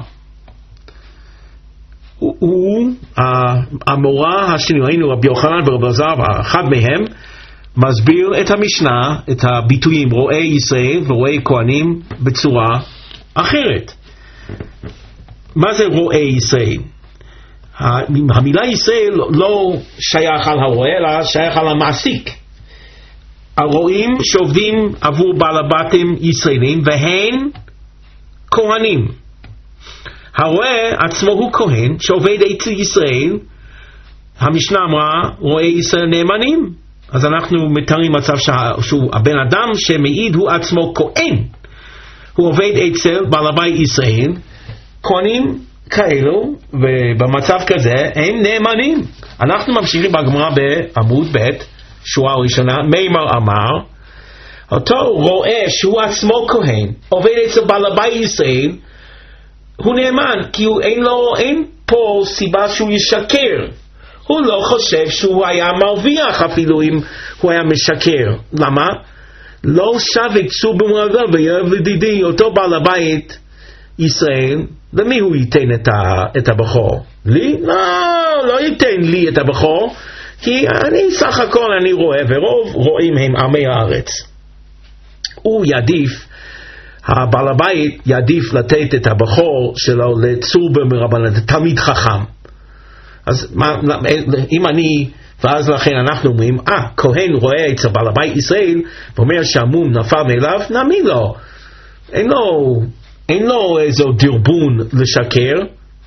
הוא, הוא המורה השני, ראינו רבי יוחנן ורבי אלעזר, אחד מהם מסביר את המשנה, את הביטויים רואי ישראל ורואי כהנים בצורה אחרת. מה זה רואי ישראל? המילה ישראל לא שייך על הרואה, אלא שייך על המעסיק. הרואים שעובדים עבור בעל הבתים ישראלים והן כהנים. הרואה עצמו הוא כהן שעובד אצל ישראל. המשנה אמרה רואי ישראל נאמנים, אז אנחנו מתארים מצב שהוא הבן אדם שמעיד הוא עצמו כהן, הוא עובד אצל בעל הבית ישראל. כהנים כאלו ובמצב כזה הם נאמנים. אנחנו ממשיכים בגמרא בעמוד ב', שורה ראשונה, מימר אמר, אותו רואה שהוא עצמו כהן עובד אצל בעל הבית ישראל, הוא נאמן, כי הוא, אין לו, אין פה סיבה שהוא ישקר. הוא לא חושב שהוא היה מרוויח אפילו אם הוא היה משקר. למה? לא שווה צור במולדו וירב לדידי. אותו בעל הבית ישראל, למי הוא ייתן את, ה, את הבכור? לי? לא, לא ייתן לי את הבכור, כי אני סך הכל אני רואה, ורוב רואים הם עמי הארץ. הוא יעדיף, הבעל הבית יעדיף לתת את הבכור שלו לצור במרבנן, תלמיד חכם. אז מה, אם אני, ואז לכן אנחנו אומרים, אה, כהן רואה אצל בעל הבית ישראל, ואומר שהמום נפל מאליו, נאמין לו. אין לו, אין לו איזו דרבון לשקר.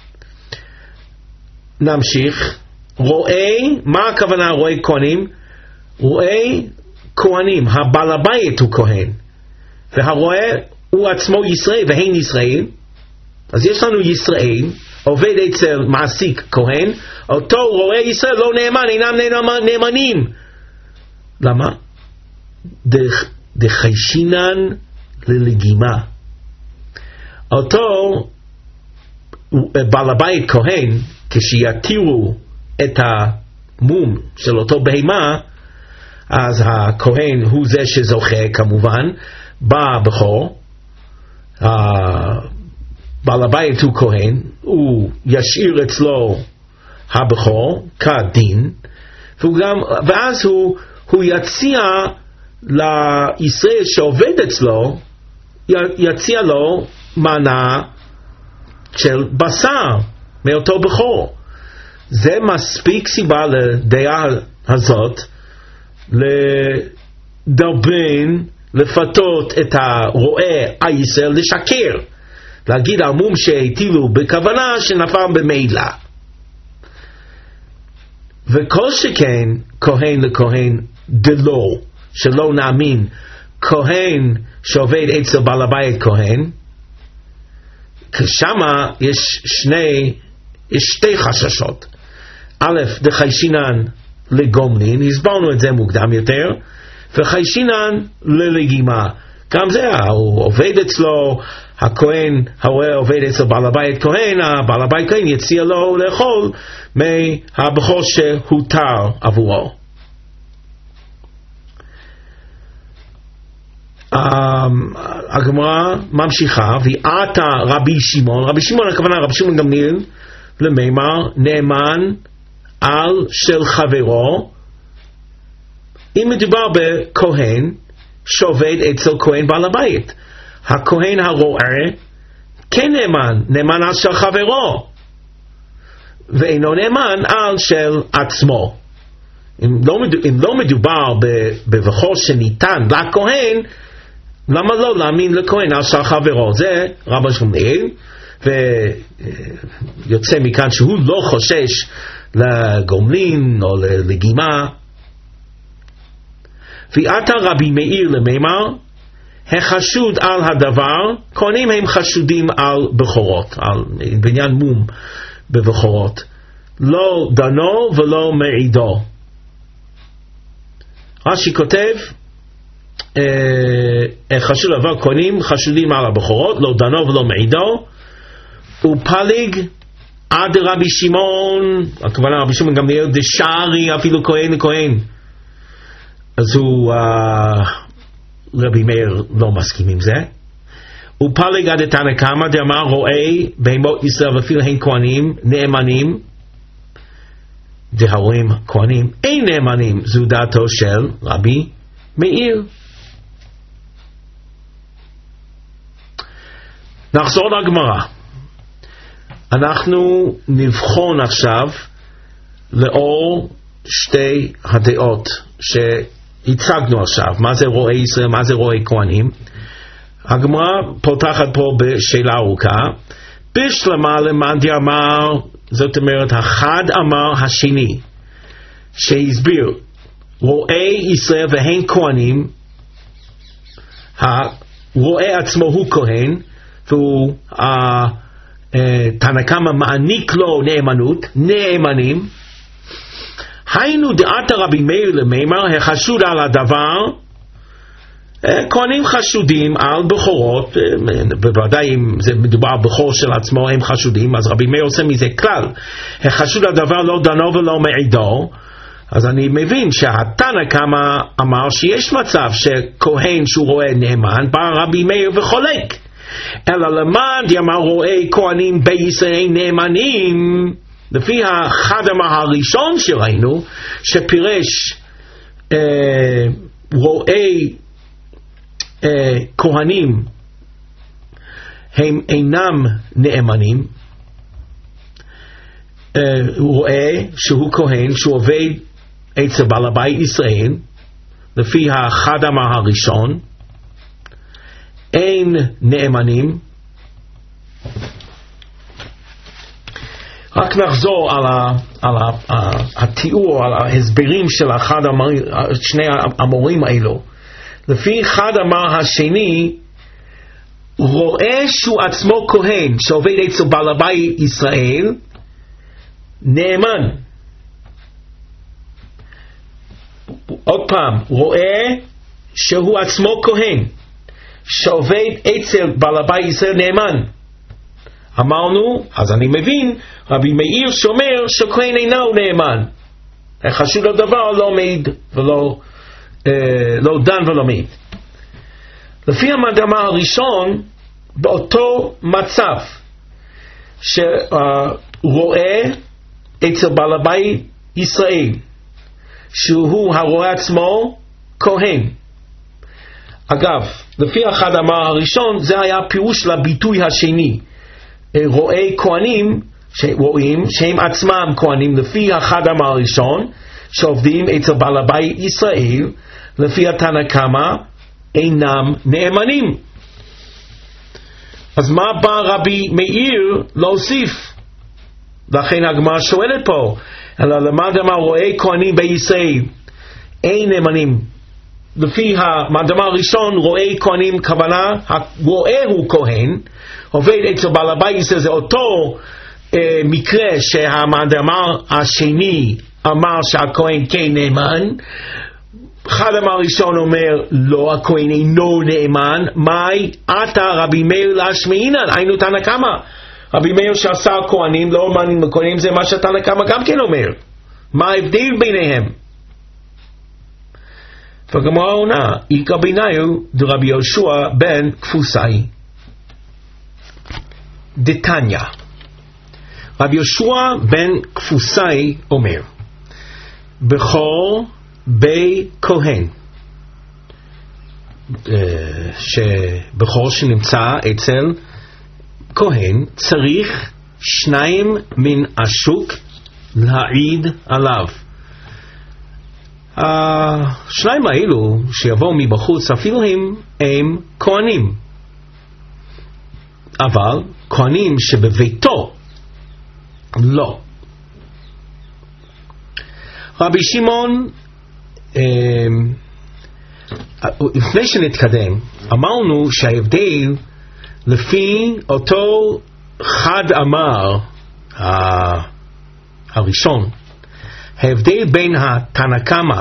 נמשיך. רואה, מה הכוונה רואה כהנים? רואה כהנים, הבעל הבית הוא כהן, והרואה הוא עצמו ישראל והן ישראל. אז יש לנו ישראל, עובד אצל מעסיק כהן, אותו רואה ישראל לא נאמן, אינם נאמנים. למה? דחיישינן ללגימה. אותו בעל הבית כהן, כשיתירו את המום של אותו בהמה, אז הכהן הוא זה שזוכה כמובן בבכור. בעל הבית הוא כהן, הוא ישאיר אצלו הבכור כדין, גם, ואז הוא, הוא יציע לישראל שעובד אצלו, יציע לו מנה של בשר מאותו בכור. זה מספיק סיבה לדעה הזאת לדרבן, לפתות את הרועה הישראל לשקר, להגיד על מום שהטילו בכוונה שנפל במעילה. וכל שכן כהן לכהן דלו, שלא נאמין, כהן שעובד אצל בעל הבית כהן, כשמה יש שני, יש שתי חששות. א', דחיישינן לגומלין, הסברנו את זה מוקדם יותר, וחיישינן ללגימה. גם זה, הוא עובד אצלו, הכהן, הרועה עובד אצל בעל הבית כהן, הבעל הבית כהן יציע לו לאכול מהבכור שהותר עבורו. הגמרא ממשיכה, ועתה רבי שמעון, רבי שמעון הכוונה רבי שמעון גמליאל, למימר נאמן על של חברו, אם מדובר בכהן שעובד אצל כהן בעל הבית, הכהן הרועה כן נאמן, נאמן על של חברו, ואינו נאמן על של עצמו. אם לא, אם לא מדובר בבכור שניתן לכהן, למה לא להאמין לכהן על של חברו? זה רבי שמעון, ויוצא מכאן שהוא לא חושש לגומלין או ללגימה. ועתה רבי מאיר למימר, החשוד על הדבר, כהנים הם חשודים על בכורות, על בעניין מום בבכורות, לא דנו ולא מעידו. רש"י כותב, חשוד על הדבר, כהנים חשודים על הבכורות, לא דנו ולא מעידו, ופליג עד רבי שמעון, הכוונה רבי שמעון גמליאל דשארי אפילו כהן לכהן. אז הוא, uh, רבי מאיר לא מסכים עם זה. ופליג עד תנא קמא דאמר רואה בהמות ישראל ואפילו הן כהנים נאמנים, דהרועים כהנים אין נאמנים, זו דעתו של רבי מאיר. נחזור לגמרא. אנחנו נבחון עכשיו לאור שתי הדעות שהצגנו עכשיו, מה זה רואה ישראל, מה זה רואה כהנים. הגמרא פותחת פה בשאלה ארוכה, בשלמה למאן דאמר, זאת אומרת אחד אמר השני, שהסביר רואה ישראל והן כהנים, הרואה עצמו הוא כהן, והוא uh, תנא קמא מעניק לו נאמנות, נאמנים. היינו דעת רבי מאיר למימר, החשוד על הדבר, כהנים חשודים על בכורות, בוודאי אם זה מדובר בכור של עצמו הם חשודים, אז רבי מאיר עושה מזה כלל, החשוד על הדבר לא דנו ולא מעידו. אז אני מבין שהתנא קמא אמר שיש מצב שכהן שהוא רואה נאמן, בא רבי מאיר וחולק, אלא למאן דאמר רואה כהנים בישראל נאמנים, לפי החדמה הראשון שראינו, שפירש אה, רואה אה, כהנים הם אינם נאמנים, אה, הוא רואה שהוא כהן שהוא עובד אצל בעל הבית ישראל, לפי החדמה הראשון אין נאמנים. רק נחזור על, ה, על ה, ה, התיאור, על ההסברים של אחד המור, שני המורים האלו. לפי אחד אמר השני, רואה שהוא עצמו כהן שעובד אצל בעל הבית ישראל נאמן. עוד פעם, רואה שהוא עצמו כהן שעובד אצל בעל הבית ישראל נאמן. אמרנו, אז אני מבין, רבי מאיר שומר שכהן אינו נאמן. חשוב לדבר לא מעיד ולא אה, לא דן ולא מעיד. לפי המדמה הראשון, באותו מצב שרואה אצל בעל הבית ישראל שהוא הרואה עצמו כהן. אגב, לפי אחד אמר הראשון, זה היה פירוש לביטוי השני. רואי כהנים שרואים שהם עצמם כהנים, לפי אחד אמר הראשון, שעובדים אצל בעל הבית ישראל, לפי התנא קמא, אינם נאמנים. אז מה בא רבי מאיר להוסיף? לכן הגמרא שואלת פה, אלא למד אמר רואי כהנים בישראל אין נאמנים. לפי המדמה הראשון, רואי כהנים, כוונה, הרואה הוא כהן, עובד אצל בעל הבית, זה אותו אה, מקרה שהמדמה השני אמר שהכהן כן נאמן. אחד אמר ראשון אומר, לא, הכהן אינו נאמן. מאי עתה רבי מאיר להשמעינן, היינו תנא קמא. רבי מאיר שעשה כהנים, לא מאמינים בכהנים, זה מה שתנא קמא גם כן אומר. מה ההבדל ביניהם? והגמרא עונה, איכא ביניהו דרבי יהושע בן כפוסאי דתניא. רבי יהושע בן כפוסאי אומר, בכור בי כהן, שבכור שנמצא אצל כהן צריך שניים מן השוק להעיד עליו. השניים האלו שיבואו מבחוץ אפילו הם, הם כהנים, אבל כהנים שבביתו לא. רבי שמעון, לפני שנתקדם, אמרנו שההבדל לפי אותו חד אמר הראשון, ההבדל בין התנא קמא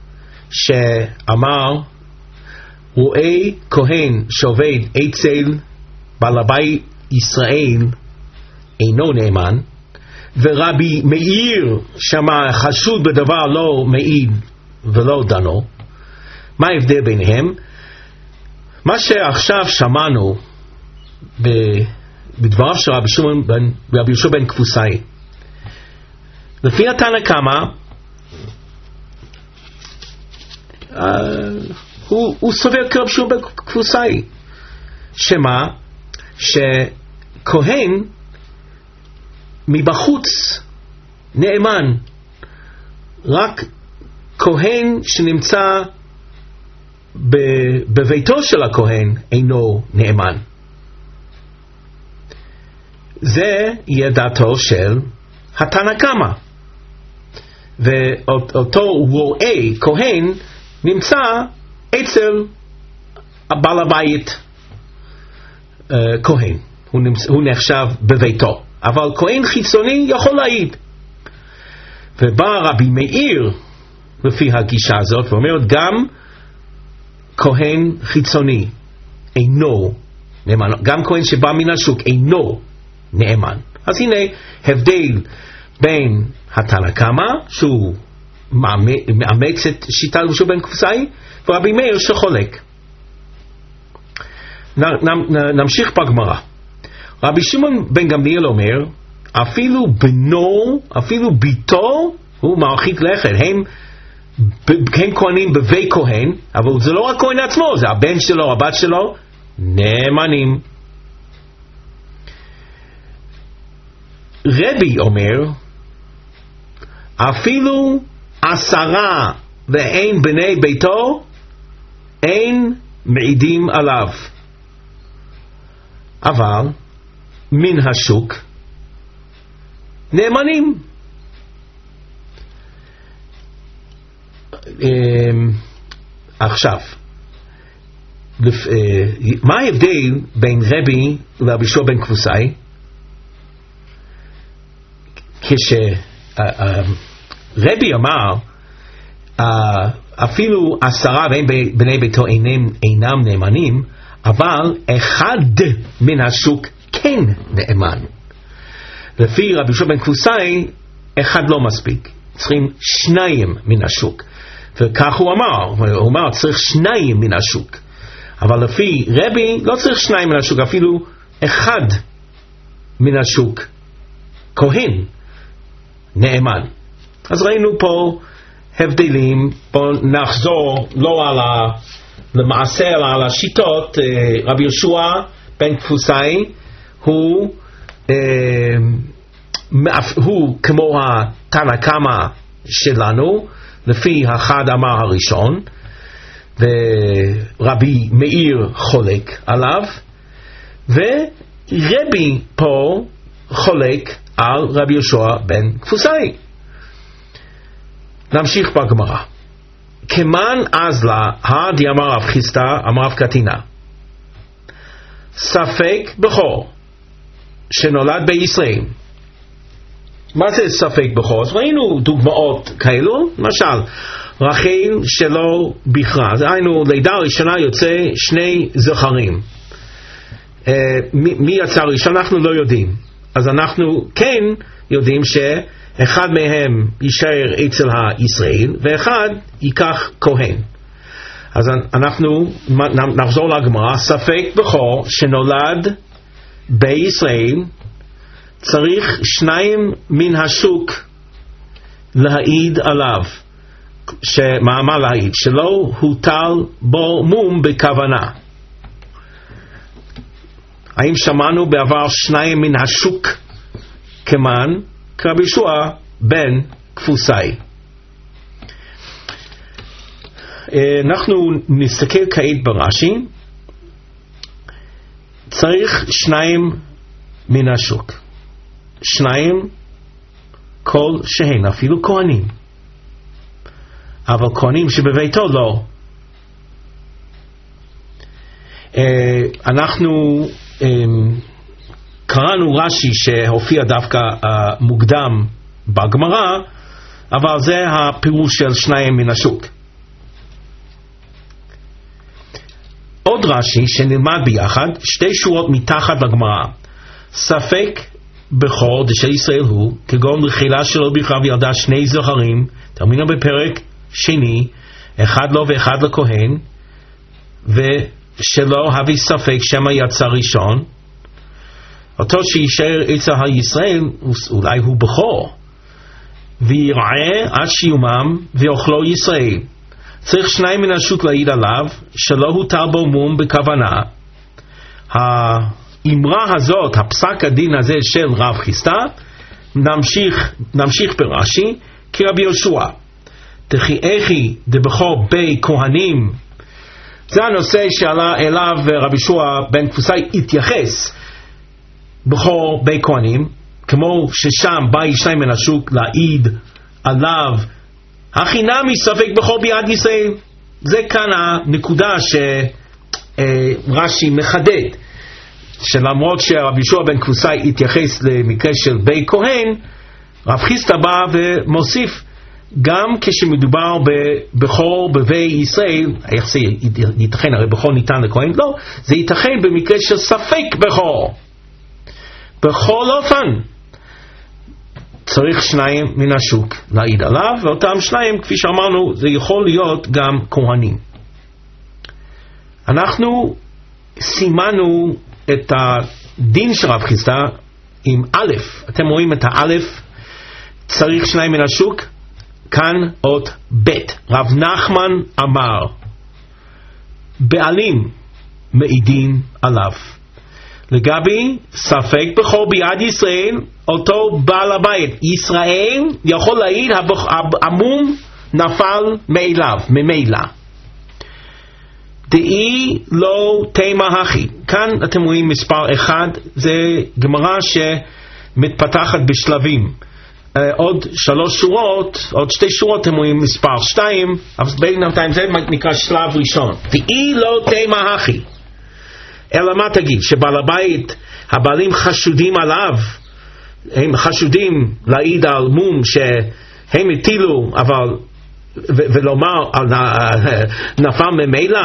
שאמר רואה כהן שעובד אצל בעל הבית ישראל אינו נאמן, ורבי מאיר שמה חשוד בדבר לא מעיד ולא דנו. מה ההבדל ביניהם? מה שעכשיו שמענו בדבריו של רבי שמעון בן רבי יהושע בן כפוסאי, לפי התנא קמא, uh, הוא, הוא סובר כרבי יהושע בן כפוסאי, שמה שכהן מבחוץ נאמן, רק כהן שנמצא בביתו של הכהן אינו נאמן. זה יהיה דעתו של התנא קמא, ואותו רואה כהן נמצא אצל בעל הבית uh, כהן, הוא, נמצא, הוא נחשב בביתו, אבל כהן חיצוני יכול להעיד. ובא רבי מאיר לפי הגישה הזאת ואומר גם כהן חיצוני אינו נאמן, גם כהן שבא מן השוק אינו נאמן. אז הנה הבדל בין התנא קמא שהוא מאמץ את שיטת רבי יהושע בן כפוסאי ורבי מאיר שחולק. נמשיך בגמרא. רבי שמעון בן גמליאל אומר אפילו בנו, אפילו ביתו, הוא מרחיק לכת, הם הם כהנים בבית כהן, אבל זה לא רק כהן עצמו, זה הבן שלו, הבת שלו, נאמנים. רבי אומר אפילו עשרה ואין בני ביתו אין מעידים עליו, אבל מן השוק נאמנים. עכשיו מה ההבדל בין רבי לרבי יהושע בן כפוסאי? כשרבי אמר אפילו עשרה ואין בני ביתו אינם נאמנים, אבל אחד מן השוק כן נאמן. לפי רבי יהושע בן כפוסאי אחד לא מספיק, צריכים שניים מן השוק, וכך הוא אמר, הוא אמר צריך שניים מן השוק, אבל לפי רבי לא צריך שניים מן השוק, אפילו אחד מן השוק כהן נאמן. אז ראינו פה הבדלים. בואו נחזור לא על ה... למעשה אלא על השיטות. רבי יהושע בן קפוסאי הוא הוא כמו התנא קמא שלנו לפי החד אמר הראשון, ורבי מאיר חולק עליו, ורבי פה חולק על רבי יהושע בן קפוסאי. נמשיך בגמרא. כמן אז לה הדי אמר רב חיסדא אמר רב קטינא, ספק בכור שנולד בישראל. מה זה ספק בכור? אז ראינו דוגמאות כאלו, למשל רחל שלא בכרה, אז היינו לידה ראשונה יוצא שני זכרים. אה, מי, מי יצא ראשון אנחנו לא יודעים, אז אנחנו כן יודעים שאחד מהם יישאר אצל הישראל ואחד ייקח כהן. אז אנחנו נחזור לגמרא. ספק בכור שנולד בישראל צריך שניים מן השוק להעיד עליו. שמה מה להעיד? שלא הוטל בו מום בכוונה. האם שמענו בעבר שניים מן השוק כמן? כרבי יהושע בן קפוסאי. אנחנו נסתכל כעת ברש"י. צריך שניים מן השוק, שניים כל שהן, אפילו כהנים, אבל כהנים שבביתו לא. אנחנו קראנו רש"י שהופיע דווקא מוקדם בגמרא, אבל זה הפירוש של שניים מן השוק. עוד רש"י שנלמד ביחד, שתי שורות מתחת לגמרא. ספק בכור דשל ישראל הוא, כגון רחילה שלא בכרה וילדה שני זכרים, תאמינו בפרק שני, אחד לו ואחד לכהן, ושלא הביא ספק שמא יצא ראשון, אותו שישאר אצל הישראל אולי הוא בכור, ויראה עד שיומם ואוכלו ישראל. צריך שניים מן השוק להעיד עליו שלא הוטל בו מום בכוונה. האמרה הזאת, הפסק הדין הזה של רב חיסדא, נמשיך, נמשיך ברש"י, כי רבי יהושע תחי איכי דבכור בי כהנים, זה הנושא שעלה אליו רבי יהושע בן קפוסאי התייחס, בכור בי כהנים, כמו ששם בא שניים מן השוק להעיד עליו, הכי נמי ספק בכור ביד ישראל. זה כאן הנקודה שרש"י מחדד, שלמרות שרבי יהושע בן קפוסאי התייחס למקרה של בי כהן, רב חיסדא בא ומוסיף גם כשמדובר בכור בבי ישראל. איך זה ייתכן? הרי בכור ניתן לכהן? לא, זה ייתכן במקרה של ספק בכור. בכל אופן צריך שניים מן השוק להעיד עליו, ואותם שניים, כפי שאמרנו, זה יכול להיות גם כהנים. אנחנו סימנו את הדין של רב חיסדא עם א'. אתם רואים את האלף, צריך שניים מן השוק, כאן עוד ב'. רב נחמן אמר, בעלים מעידים עליו. לגבי ספק בכור ביד ישראל, אותו בעל הבית ישראל יכול להעיד המום נפל מאליו, ממילא. דאי לא תימה הכי. כאן אתם רואים מספר אחד, זה גמרא שמתפתחת בשלבים. uh, עוד שלוש שורות, עוד שתי שורות אתם רואים מספר שתיים, אבל בינתיים זה נקרא שלב ראשון. דאי לא תימה הכי. אלא מה תגיד? שבעל הבית, הבעלים חשודים עליו, הם חשודים להעיד על מום שהם הטילו, אבל ו- ולומר על נפל ממילא.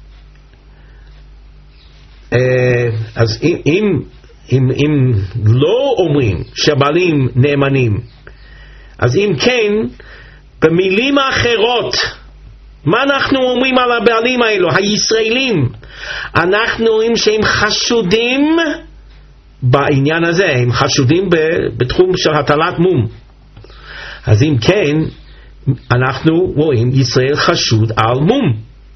אז אם, אם, אם, אם לא אומרים שהבעלים נאמנים, אז אם כן, במילים אחרות, מה אנחנו אומרים על הבעלים האלו, הישראלים? אנחנו רואים שהם חשודים בעניין הזה, הם חשודים בתחום של הטלת מום. אז אם כן, אנחנו רואים ישראל חשוד על מום.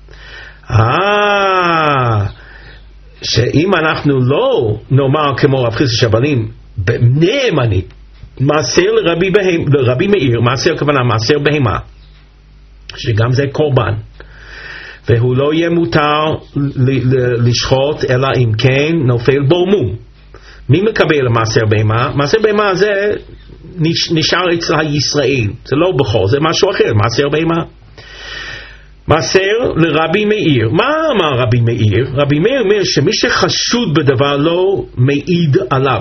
אה, שאם אנחנו לא נאמר כמו רב חיסדא שבלים נאמנית מעשר לרבי, בהמה, לרבי מאיר, מעשר כוונה מעשר בהמה, שגם זה קורבן, והוא לא יהיה מותר לשחוט אלא אם כן נופל בו מום. מי מקבל מעשר בהמה? מעשר בהמה זה נשאר אצל הישראל, זה לא בכור, זה משהו אחר, מעשר בהמה. מעשר לרבי מאיר. מה אמר רבי מאיר? רבי מאיר אומר שמי שחשוד בדבר לא מעיד עליו.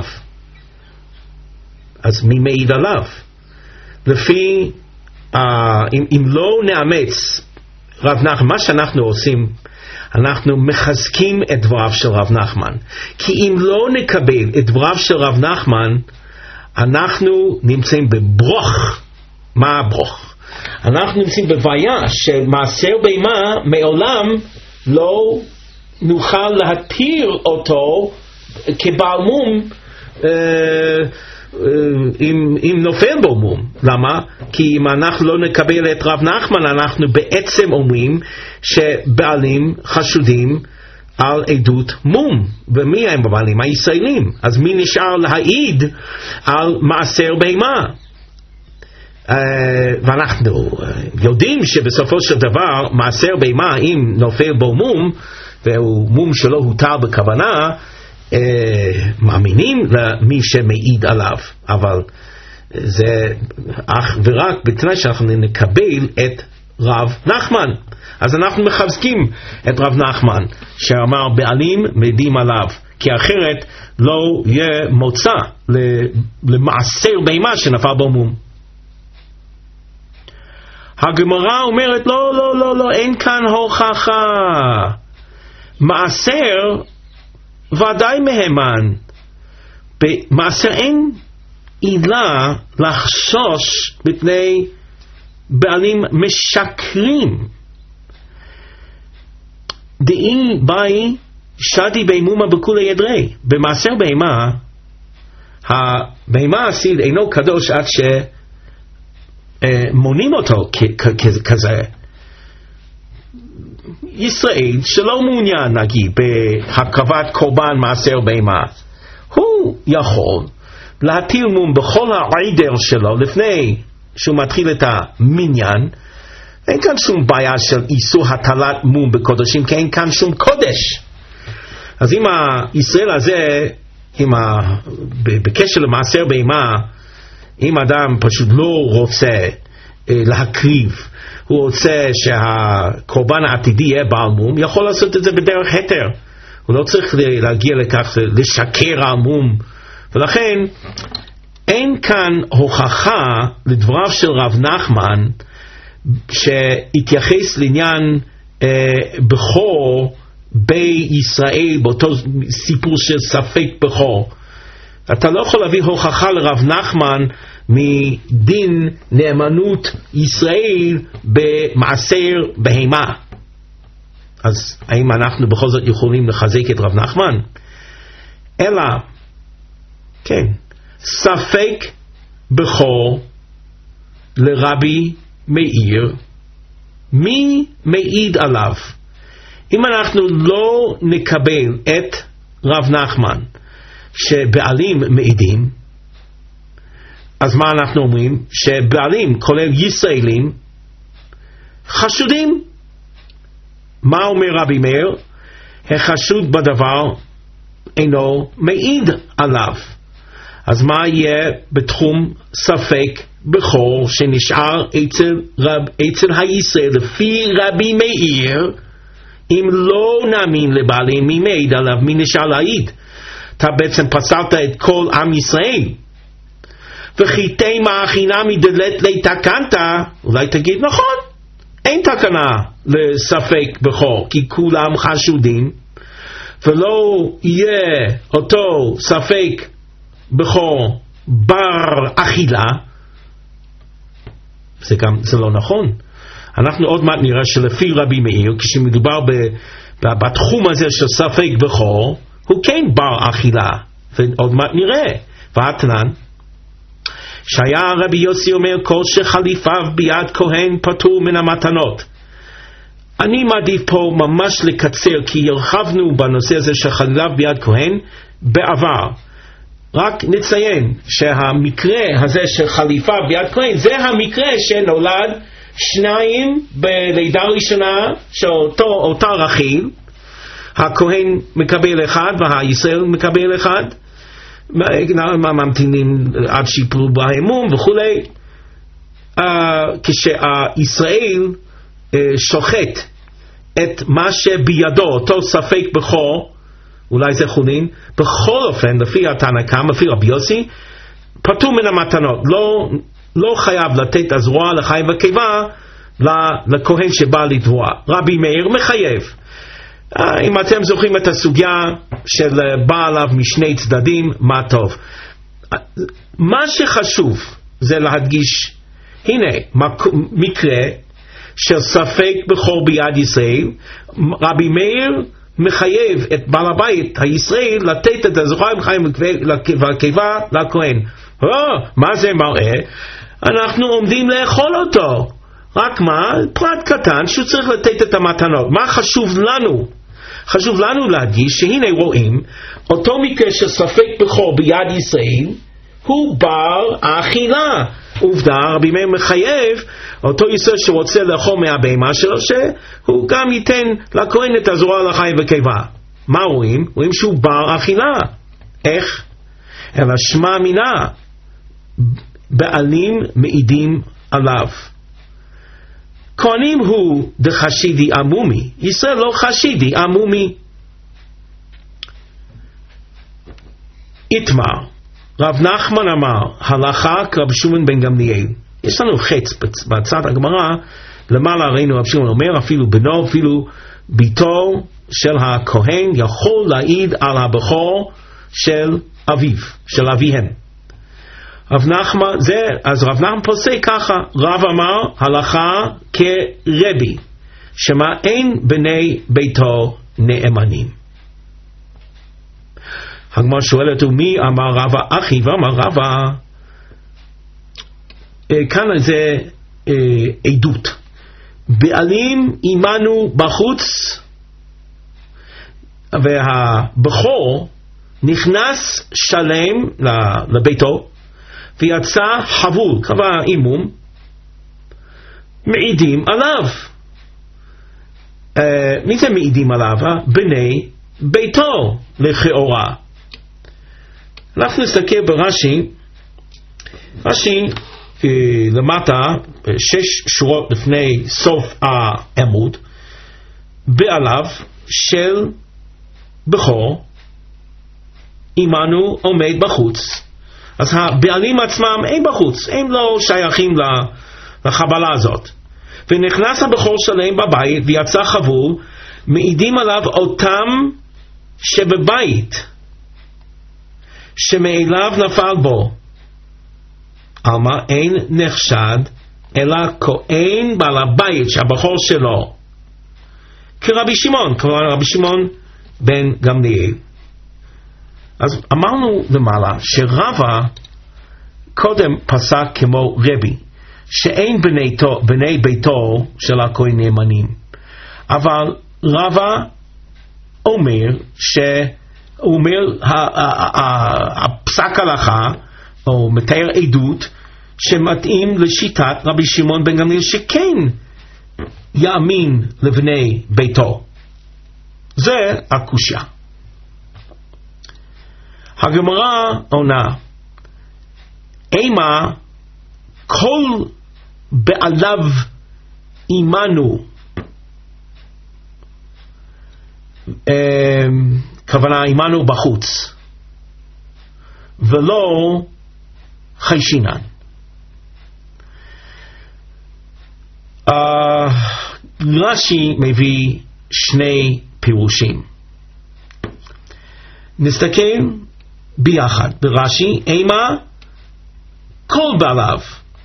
אז מי מעיד עליו? לפי, uh, אם, אם לא נאמץ רב נחמן, מה שאנחנו עושים, אנחנו מחזקים את דבריו של רב נחמן. כי אם לא נקבל את דבריו של רב נחמן, אנחנו נמצאים בברוך. מה הברוך? אנחנו נמצאים בבעיה של מעשר בהמה, מעולם לא נוכל להתיר אותו כבעל מום אה, אה, אם, אם נופל בו מום. למה? כי אם אנחנו לא נקבל את רב נחמן, אנחנו בעצם אומרים שבעלים חשודים על עדות מום. ומי הם הבעלים? הישראלים. אז מי נשאר להעיד על מעשר בהמה? Uh, ואנחנו uh, יודעים שבסופו של דבר מעשר בהמה, אם נופל בו מום והוא מום שלא הותר בכוונה, uh, מאמינים למי שמעיד עליו, אבל uh, זה אך ורק בתנאי שאנחנו נקבל את רב נחמן. אז אנחנו מחזקים את רב נחמן שאמר בעלים מעידים עליו, כי אחרת לא יהיה מוצא למעשר בהמה שנפל בו מום. הגמרא אומרת לא, לא, לא, לא, אין כאן הוכחה. מעשר ודאי מהימן. במעשר אין עילה לחשוש מפני בעלים משקרים. דאי באי שדי בהמומה בכולי ידרי. במעשר בהמה, הבהמה הסיד אינו קדוש עד ש מונים אותו כזה. ישראל שלא מעוניין נגיד בהקרבת קורבן מעשר בהמה, הוא יכול להטיל מום בכל העדר שלו לפני שהוא מתחיל את המניין. אין כאן שום בעיה של איסור הטלת מום בקודשים, כי אין כאן שום קודש. אז אם הישראל הזה, אם ה... בקשר למעשר בהמה, אם אדם פשוט לא רוצה אה, להקריב, הוא רוצה שהקורבן העתידי יהיה בעל מום, יכול לעשות את זה בדרך היתר. הוא לא צריך להגיע לכך לשקר על מום. ולכן אין כאן הוכחה לדבריו של רב נחמן שהתייחס לעניין אה, בכור בישראל באותו סיפור של ספק בכור. אתה לא יכול להביא הוכחה לרב נחמן מדין נאמנות ישראל במעשר בהמה. אז האם אנחנו בכל זאת יכולים לחזק את רב נחמן? אלא, כן, ספק בכור לרבי מאיר, מי מעיד עליו? אם אנחנו לא נקבל את רב נחמן שבעלים מעידים, אז מה אנחנו אומרים? שבעלים, כולל ישראלים, חשודים. מה אומר רבי מאיר? החשוד בדבר אינו מעיד עליו. אז מה יהיה בתחום ספק בכור שנשאר אצל, רב, אצל הישראל לפי רבי מאיר? אם לא נאמין לבעלים, מי מעיד עליו? מי נשאר להעיד? אתה בעצם פסלת את כל עם ישראל. וכי תימה חינמי דלת לתקנת, אולי תגיד נכון, אין תקנה לספק בכור, כי כולם חשודים, ולא יהיה אותו ספק בכור בר אכילה. זה גם, זה לא נכון. אנחנו עוד מעט נראה שלפי רבי מאיר, כשמדובר בתחום הזה של ספק בכור, הוא כן בר אכילה, ועוד מעט נראה. והתנן, שהיה רבי יוסי אומר כל שחליפיו ביד כהן פטור מן המתנות. אני מעדיף פה ממש לקצר, כי הרחבנו בנושא הזה של חליפיו ביד כהן בעבר. רק נציין שהמקרה הזה של חליפה ביד כהן זה המקרה שנולד שניים בלידה ראשונה של אותו, אותה רחיל. הכהן מקבל אחד והישראל מקבל אחד, ממתינים עד שיפלו באמון וכולי. uh, כשישראל uh, שוחט את מה שבידו, אותו ספק בכור, אולי זה חולין, בכל אופן לפי התנא קמא, לפי רבי יוסי, פטור מן המתנות, לא, לא חייב לתת הזרוע לחי וקיבה לכהן שבא לתבוע. רבי מאיר מחייב. אם אתם זוכרים את הסוגיה של בא עליו משני צדדים, מה טוב. מה שחשוב זה להדגיש, הנה מקרה של ספק בכור ביד ישראל. רבי מאיר מחייב את בעל הבית הישראל לתת את הזרוע והקיבה לכהן. oh, מה זה מראה? אנחנו עומדים לאכול אותו, רק מה? פרט קטן שהוא צריך לתת את המתנות. מה חשוב לנו? חשוב לנו להדגיש שהנה רואים אותו מקרה של ספק בכור ביד ישראל הוא בר האכילה. עובדה, רבי מאיר מחייב אותו ישראל שרוצה לאכול מהבהמה שלו שהוא גם ייתן לכהן את הזרוע לחי וקיבה. מה רואים? רואים שהוא בר אכילה. איך? אלא שמע מינה, בעלים מעידים עליו. כהנים הוא דחשידי עמומי, ישראל לא חשידי עמומי. איתמר רב נחמן אמר הלכה כרב שמעון בן גמליאל. יש לנו חץ בצד הגמרא למעלה, ראינו רב שמעון אומר אפילו בנו, אפילו ביתו של הכהן יכול להעיד על הבכור של אביו, של אביהם. רב נחמן, זה, אז רב נחמן פוסק ככה, רב אמר הלכה כרבי, שמה אין בני ביתו נאמנים. הגמרא שואלת מי אמר רבא? אחי ואמר רבא. כאן זה אה, עדות. בעלים עמנו בחוץ, והבכור נכנס שלם לביתו ויצא חבול, קבע אימום, מעידים עליו. אה, מי זה מעידים עליו? בני ביתו לכאורה. אנחנו נסתכל ברש"י, רש"י אה, למטה, שש שורות לפני סוף העמוד, בעליו של בכור עמנו עומד בחוץ. אז הבעלים עצמם אין בחוץ, הם לא שייכים לחבלה הזאת. ונכנס הבכור שלהם בבית ויצא חבול, מעידים עליו אותם שבבית שמאליו נפל בו. אלמה אין נחשד אלא כהן בעל הבית שהבכור שלו, כרבי שמעון, כלומר רבי שמעון בן גמליאל. אז אמרנו למעלה שרבא קודם פסק כמו רבי, שאין בני, תו, בני ביתו של הכהן נאמנים, אבל רבא אומר שהוא אומר הפסק הלכה או מתאר עדות שמתאים לשיטת רבי שמעון בן גמליאל שכן יאמין לבני ביתו. זה הקושיה. הגמרא עונה, אימה כל בעליו עמנו, כוונה עמנו בחוץ, ולא חיישינן. רש"י מביא שני פירושים. נסתכל ביחד ברש"י. אימה כל בעליו,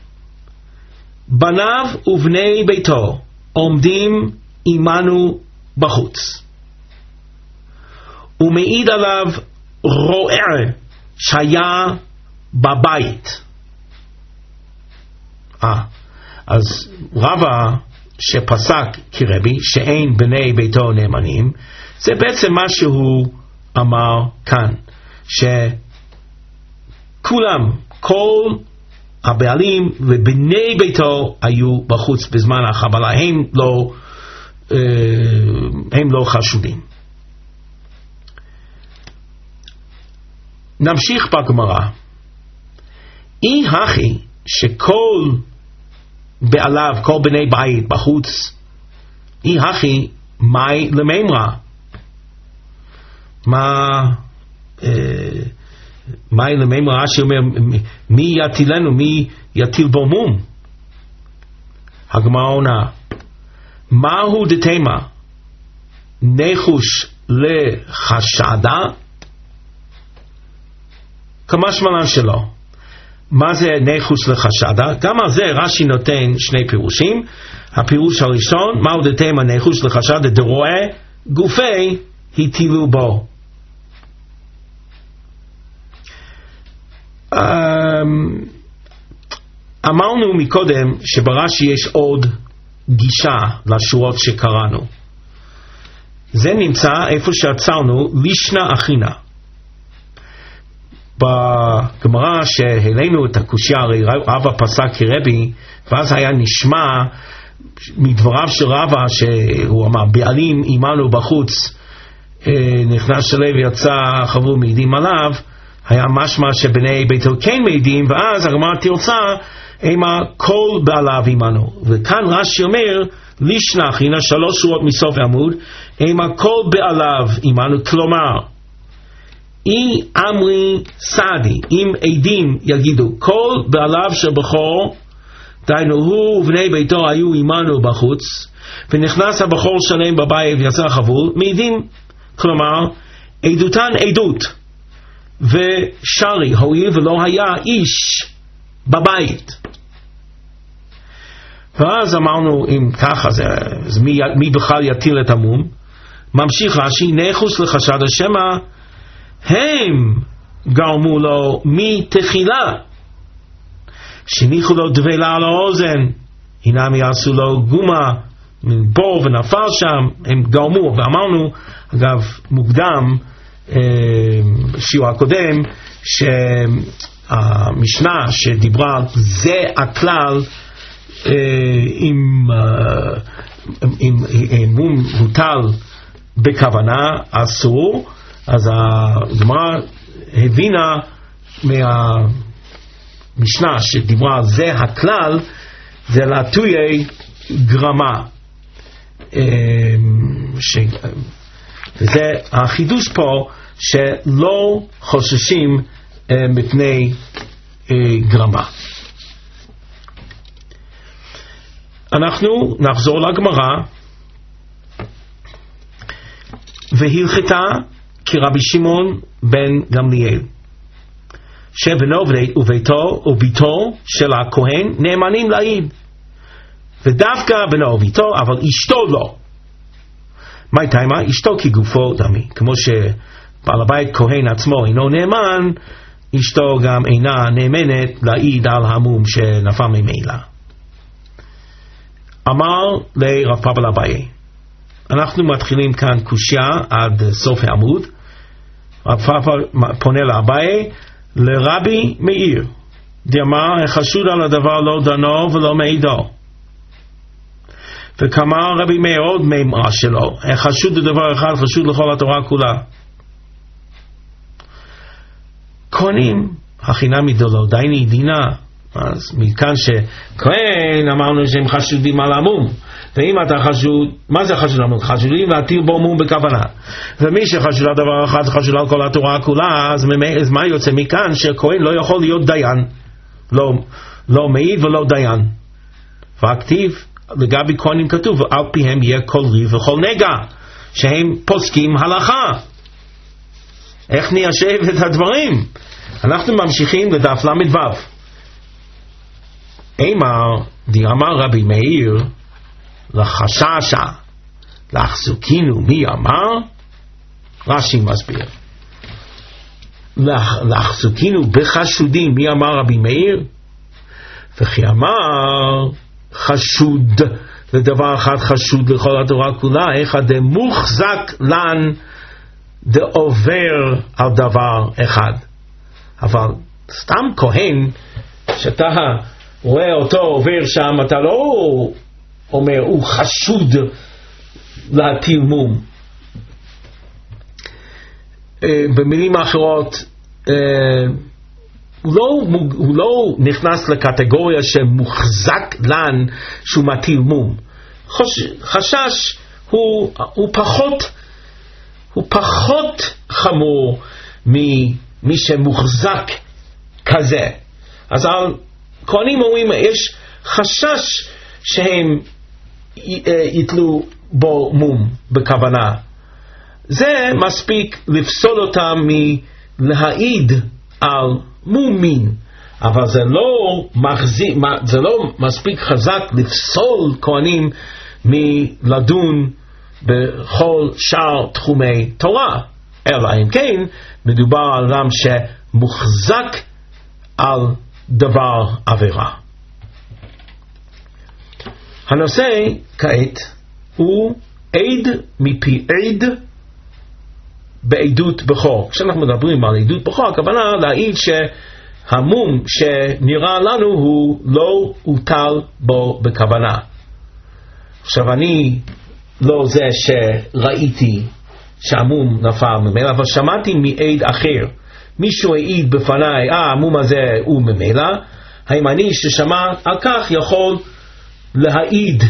בניו ובני ביתו עומדים עמנו בחוץ, ומעיד עליו רועה שהיה בבית. אה, אז רבא שפסק כרבי שאין בני ביתו נאמנים, זה בעצם מה שהוא אמר כאן, שכולם, כל הבעלים ובני ביתו היו בחוץ בזמן החבלה, הם לא, הם לא חשודים. נמשיך בגמרא. אי הכי שכל בעליו, כל בני בית בחוץ, אי הכי מאי לממרה. מה מאי לממרה שאומר מי יטילנו, מי יטיל בו מום? הגמרא עונה, מהו דתימה נחוש לחשדה? כמשמען שלו. מה זה נחוש לחשדה? גם על זה רש"י נותן שני פירושים. הפירוש הראשון, מהו דתימה נחוש לחשדה דרועה גופי הטילו בו. אמרנו מקודם שברש"י יש עוד גישה לשורות שקראנו. זה נמצא איפה שעצרנו, לישנא אחינה. בגמרא שהעלינו את הקושיה, הרי רבא פסק כרבי, ואז היה נשמע מדבריו של רבא שהוא אמר בעלים עמנו בחוץ, נכנס שלי ויצא חברו מעידים עליו, היה משמע שבני ביתו כן מעידים, ואז הגמרא תרצה אימה כל בעליו עמנו. וכאן רש"י אומר לישנא אחינה, שלוש שורות מסוף העמוד, אימה כל בעליו עמנו, כלומר אי אמרי סעדי, אם עדים יגידו כל בעליו של בכור, דיינו הוא ובני ביתו היו עמנו בחוץ, ונכנס הבכור שלהם בבית ויצא חבול, מעידים, כלומר עדותן עדות, ושרי הואיל ולא היה איש בבית. ואז אמרנו אם ככה זה, אז מי, מי בכלל יטיל את המום? ממשיך רש"י, נחוש לחשד השמה הם גרמו לו מתחילה, שניחו לו דבלה על האוזן, הינם יעשו לו גומה בור ונפל שם, הם גרמו. ואמרנו אגב מוקדם בשיעור הקודם שהמשנה שדיברה זה הכלל, אם אם מום הוטל בכוונה אסור, אז הגמרא הבינה מהמשנה שדיברה זה הכלל, זה לטויי גרמה, ש... וזה החידוש פה שלא חוששים מפני גרמה. אנחנו נחזור לגמרא. והלכתה כרבי שמעון בן גמליאל, שבנו וביתו וביתו של הכהן נאמנים להעיד, ודווקא בנו וביתו, אבל אשתו לא. מה תימה? אשתו כגופו דמי. כמו שבעל הבית כהן עצמו אינו נאמן, אשתו גם אינה נאמנת להעיד על המום שנפל ממילא. אמר לרב פאפא לאביי, אנחנו מתחילים כאן קושיה עד סוף העמוד. רב פאפא פונה לאביי, לרבי מאיר דאמר החשוד על הדבר לא דנו ולא מעידו. וכמה רבי מאיר עוד מימרה שלו, החשוד לדבר אחד חשוד לכל התורה כולה. כהנים הכינם מדולו דייני דינה. אז מכאן שכהן אמרנו שהם חשודים על המום, ואם אתה חשוד, מה זה חשוד על המום? חשודים להטיל בו מום בכוונה, ומי שחשוד על דבר אחד חשוד על כל התורה כולה, אז, אז מה יוצא מכאן? שכהן לא יכול להיות דיין, לא, לא מעיד ולא דיין. והכתיב לגבי כהנים כתוב על פיהם יהיה כל ריב וכל נגע, שהם פוסקים הלכה. איך ניישב את הדברים? אנחנו ממשיכים לדף למד וו. אמר דאמר רבי מאיר לחששה לחזוקינו, מי אמר? רש"י מסביר, לחזוקינו בחשודים, מי אמר רבי מאיר? וכי אמר חשוד לדבר אחד חשוד לכל התורה כולה, איך דמוחזק לן דעובר על דבר אחד. אבל סתם כהן שאתה רואה אותו עובר שם, אתה לא אומר הוא חשוד להטיל מום. במילים אחרות, הוא לא, הוא לא נכנס לקטגוריה שמוחזק לן שהוא מטיל מום. חשש הוא, הוא פחות הוא פחות חמור ממי שמוחזק כזה. אז כהנים אומרים יש חשש שהם יתלו בו מום בכוונה. זה מספיק לפסול אותם מלהעיד על מומין, אבל זה לא מחזיק, זה לא מספיק חזק לפסול כהנים מלדון בכל שאר תחומי תורה, אלא אם כן מדובר על אדם שמוחזק על דבר עבירה. הנושא כעת הוא עד מפי עד בעדות בכור. כשאנחנו מדברים על עדות בכור, הכוונה להעיד שהמום שנראה לנו הוא לא הוטל בו בכוונה. עכשיו אני לא זה שראיתי שהמום נפל ממילא, אבל שמעתי מעד אחר, מישהו העיד בפניי, אה המום הזה הוא ממילא, האם אני ששמע על כך יכול להעיד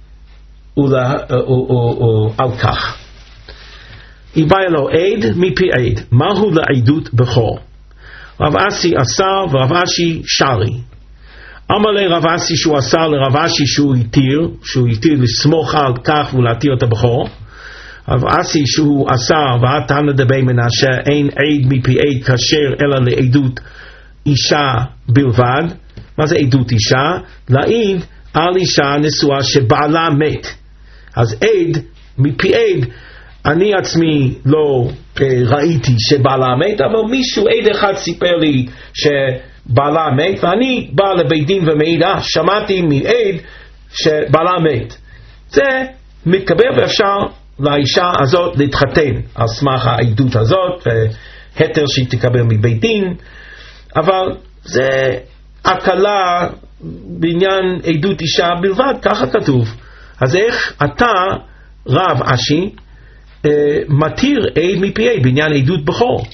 על כך? איבא לו עד מפי עד. מהו לעדות בכור? רב אסי אסר ורב אשי שרי. אמר לי רב אסי שהוא אסר לרב אשי שהוא התיר, שהוא התיר לסמוך על כך ולהתיר את הבכור. רב אסי שהוא אסר ועתנא דבי מנשה אין עד מפי עד כשר אלא לעדות אישה בלבד. מה זה עדות אישה? להעיד על אישה נשואה שבעלה מת. אז עד מפי עד, אני עצמי לא אה, ראיתי שבעלה מת, אבל מישהו עד אחד סיפר לי שבעלה מת, ואני בא לבית דין ומעיד, אה, שמעתי מעד שבעלה מת. זה מתקבל ואפשר לאישה הזאת להתחתן על סמך העדות הזאת, והתר שהיא תקבל מבית דין, אבל זה הקלה בעניין עדות אישה בלבד, ככה כתוב. אז איך אתה רב אשי מתיר עד מפי עד בעניין עדות בכור?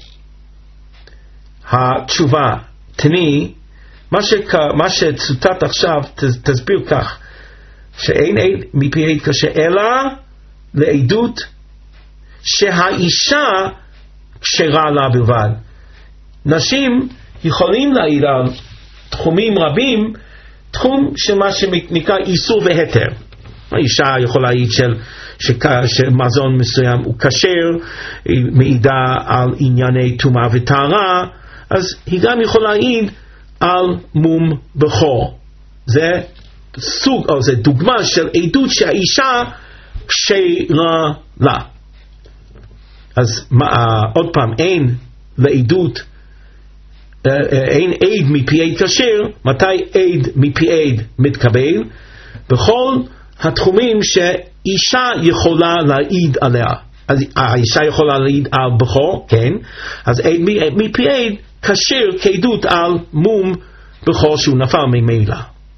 התשובה תני, מה, שכ... מה שצוטט עכשיו תסביר כך, שאין עד מפי עד קשה אלא לעדות שהאישה כשרה לה בלבד. נשים יכולים להעיד על תחומים רבים, תחום של מה שנקרא איסור והתר. האישה יכולה להעיד של, שמזון מסוים הוא כשר, היא מעידה על ענייני טומאה וטהרה, אז היא גם יכולה להעיד על מום בכור. זה סוג, או זה דוגמה של עדות שהאישה כשרה לה. אז מה, עוד פעם, אין לעדות, אין עד מפי עד כשר. מתי עד מפי עד מתקבל? בכל התחומים שאישה יכולה להעיד עליה. אז האישה יכולה להעיד על בכור, כן, אז עד מפי עד כשר כעדות על מום בכור שהוא נפל ממילא.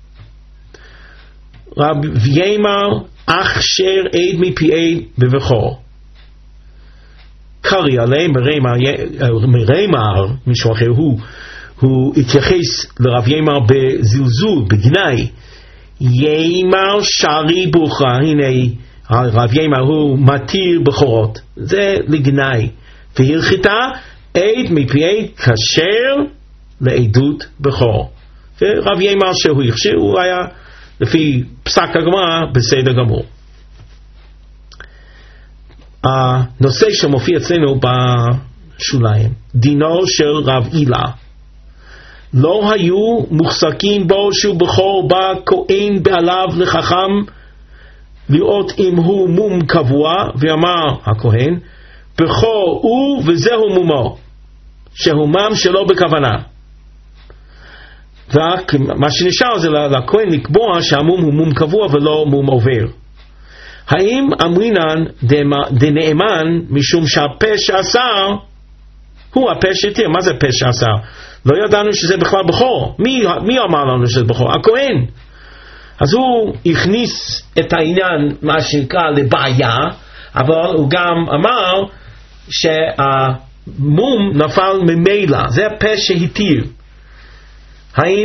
רב ימר אכשר עד מפי עד בבכור. קרי עלי מרמר, מישהו אחר, הוא, הוא התייחס לרב ימר בזלזול, בגנאי. ימר שרי בוכה, הנה הרב ימר הוא מתיר בכורות, זה לגנאי. והלכתה עד מפי עד כשר לעדות בכור. ורב ימר שהוא הכשיר, הוא היה לפי פסק הגמרא בסדר גמור. הנושא שמופיע אצלנו בשוליים, דינו של רב אילה, לא היו מוחזקים בו שהוא בכור בא כהן בעליו לחכם לראות אם הוא מום קבוע, ואמר הכהן בכור הוא וזהו מומו, שהוא מם שלא בכוונה. ומה שנשאר זה לכהן לקבוע שהמום הוא מום קבוע ולא מום עובר. האם אמרינן דנאמן משום שהפה שאסר הוא הפה שהתיר? מה זה פה שאסר? לא ידענו שזה בכלל בכור. מי, מי אמר לנו שזה בכור? הכהן. אז הוא הכניס את העניין מה שנקרא לבעיה, אבל הוא גם אמר שהמום נפל ממילא, זה הפה שהתיר. האם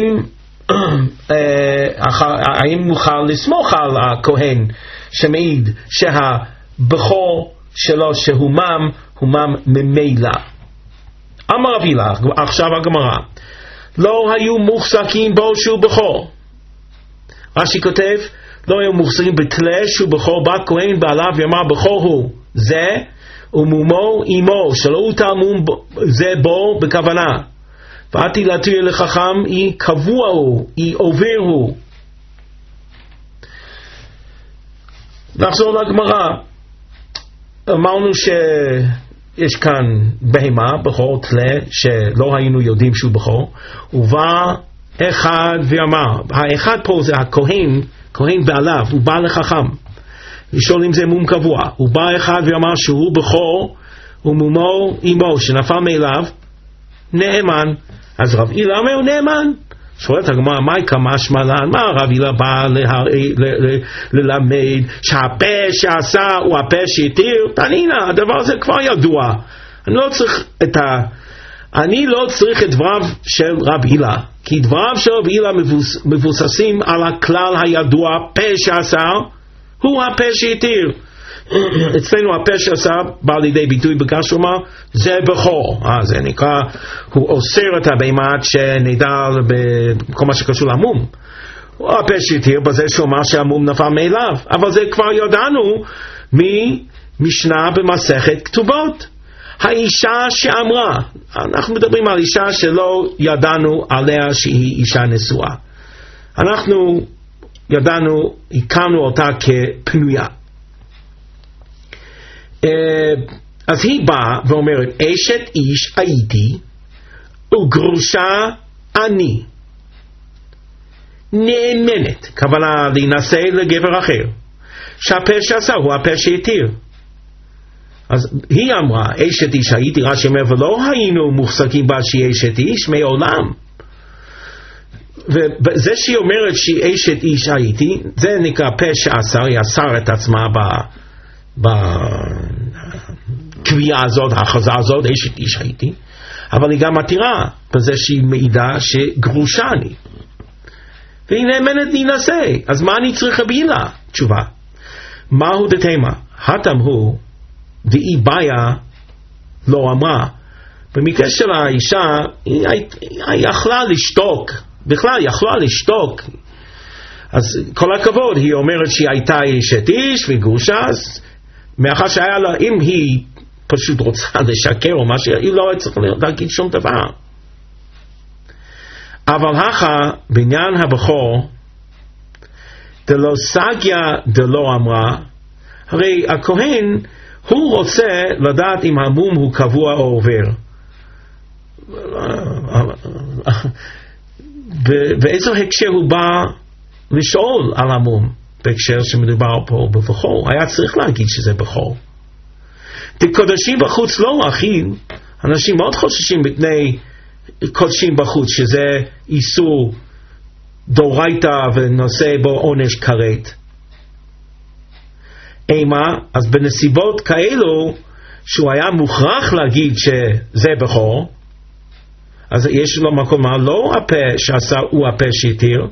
האם נוכל לסמוך על הכהן שמעיד שהבכור שלו שהומם הומם ממילא? אמר רב הילה, עכשיו הגמרא, לא היו מוחזקים בו שהוא בכור. רש"י כותב, לא היו מוחזקים בתלה שהוא בכור, בא כהן בעליו ואמר בכור הוא זה ומומו עמו, שלא הוטל מום זה בו בכוונה. באתי להתיר לחכם, היא קבוע הוא, היא עובר הוא. נחזור לגמרא. אמרנו שיש כאן בהמה, בכור תלה, שלא היינו יודעים שהוא בכור. ובא אחד ואמר, האחד פה זה הכהן, כהן בעליו, הוא בא לחכם. לשאול אם זה מום קבוע. הוא בא אחד ואמר שהוא בכור, ומומו עמו, שנפל מאליו, נאמן. אז רב הילה אומר נאמן. שואלת הגמרא, מה כמשמע לן? מה רב הילה בא ללמד שהפה שעשה הוא הפה שהתיר? תנינה, הדבר הזה כבר ידוע. אני לא צריך את ה... אני לא צריך את דבריו של רב הילה, כי דבריו של רב הילה מבוס... מבוססים על הכלל הידוע, פה שעשה הוא הפה שהתיר. אצלנו הפה שעשה בא לידי ביטוי בגש אומר זה בכור, אה, זה נקרא הוא אוסר את הבהמה שנדע בכל מה שקשור למום. הפה שהתיר בזה שאומר שהמום נפל מאליו, אבל זה כבר ידענו ממשנה במסכת כתובות. האישה שאמרה, אנחנו מדברים על אישה שלא ידענו עליה שהיא אישה נשואה, אנחנו ידענו, הכרנו אותה כפנויה. אז היא באה ואומרת אשת איש הייתי וגרושה אני, נאמנת, כוונה להינשא לגבר אחר, שהפה שעשה הוא הפה שהתיר. אז היא אמרה אשת איש הייתי, רש"י אומר ולא היינו מוחזקים בה שהיא אשת איש מעולם. וזה שהיא אומרת שהיא אשת איש הייתי, זה נקרא פה שעשה, היא אסר את עצמה ב בקביעה הזאת, ההכרזה הזאת, אשת איש הייתי, אבל היא גם מתירה בזה שהיא מעידה שגרושה אני, והיא נאמנת להינשא. אז מה אני צריך להבילה? תשובה, מהו דתימה? הטעם הוא דאי בעיה לא אמרה. במקרה של האישה היא, היא, היא יכלה לשתוק, בכלל יכלה לשתוק, אז כל הכבוד, היא אומרת שהיא הייתה אשת איש וגרושה, אז מאחר שהיה לה, אם היא פשוט רוצה לשקר או משהו, היא לא צריכה להגיד שום דבר. אבל הכה בעניין הבכור דלא סגיה דלא אמרה, הרי הכהן הוא רוצה לדעת אם המום הוא קבוע או עובר. באיזו הקשר הוא בא לשאול על המום? בהקשר שמדובר פה בבכור, היה צריך להגיד שזה בכור. קודשים בחוץ לא אחים, אנשים מאוד חוששים מפני קודשים בחוץ, שזה איסור דורייתא ונושא בו עונש כרת. אימה, אז בנסיבות כאלו שהוא היה מוכרח להגיד שזה בכור, אז יש לו מקום מה, לא הפה שעשה הוא הפה שהתיר.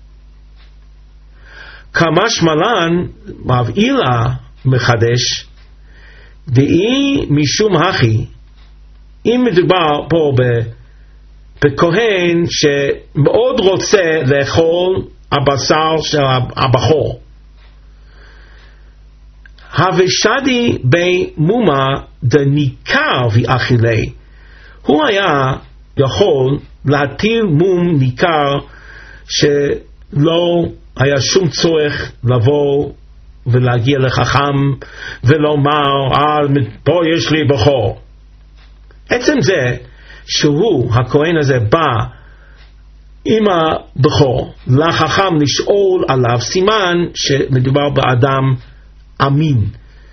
כמשמע לן רב הילה מחדש דאי משום הכי, אם מדובר פה בכהן שמאוד רוצה לאכול הבשר של הבכור, הוושדי במומה דניכר ואכילי, הוא היה יכול להתיר מום ניכר שלא היה שום צורך לבוא ולהגיע לחכם ולומר אה, פה יש לי בכור. עצם זה שהוא, הכהן הזה, בא עם הבכור, לחכם לשאול עליו, סימן שמדובר באדם אמין.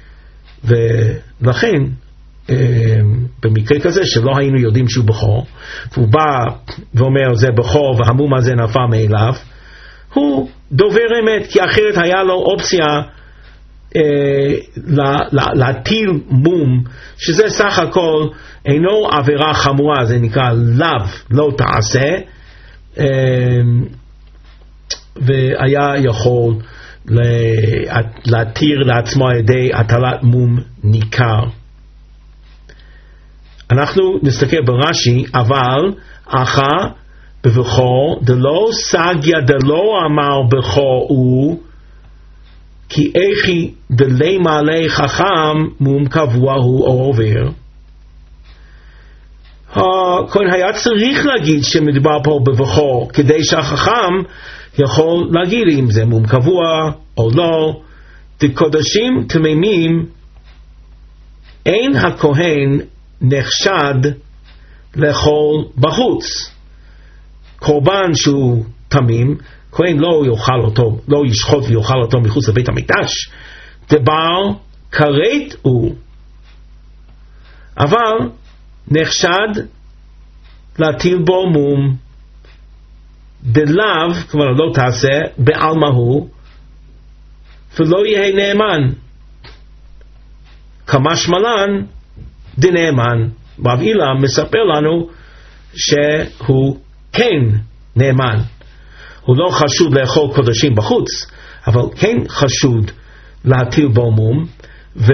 ולכן במקרה כזה שלא היינו יודעים שהוא בכור, והוא בא ואומר זה בכור והמום הזה נפל מאליו, הוא דובר אמת, כי אחרת היה לו אופציה אה, לה, לה, להטיל מום, שזה סך הכל אינו עבירה חמורה, זה נקרא לאו לא תעשה, אה, והיה יכול להתיר לעצמו על ידי הטלת מום ניכר. אנחנו נסתכל ברש"י, אבל אחא בבכור דלא סגיה דלא אמר בכור הוא, כי איכי דלי מעלה חכם מום קבוע הוא או עובר. הכהן היה צריך להגיד שמדובר פה בבכור, כדי שהחכם יכול להגיד אם זה מום קבוע או לא. דקודשים תמימים אין הכהן נחשד לאכול בחוץ. קורבן שהוא תמים, כהן לא יאכל אותו, לא ישחוט ויאכל אותו מחוץ לבית המקדש. דבר כרת הוא, אבל נחשד להטיל בו מום דלאו, כבר לא תעשה, בעלמא הוא, ולא יהיה נאמן. כמשמען דנאמן. רב הילה מספר לנו שהוא כן נאמן. הוא לא חשוד לאכול קודשים בחוץ, אבל כן חשוד להטיל בו מום, ו...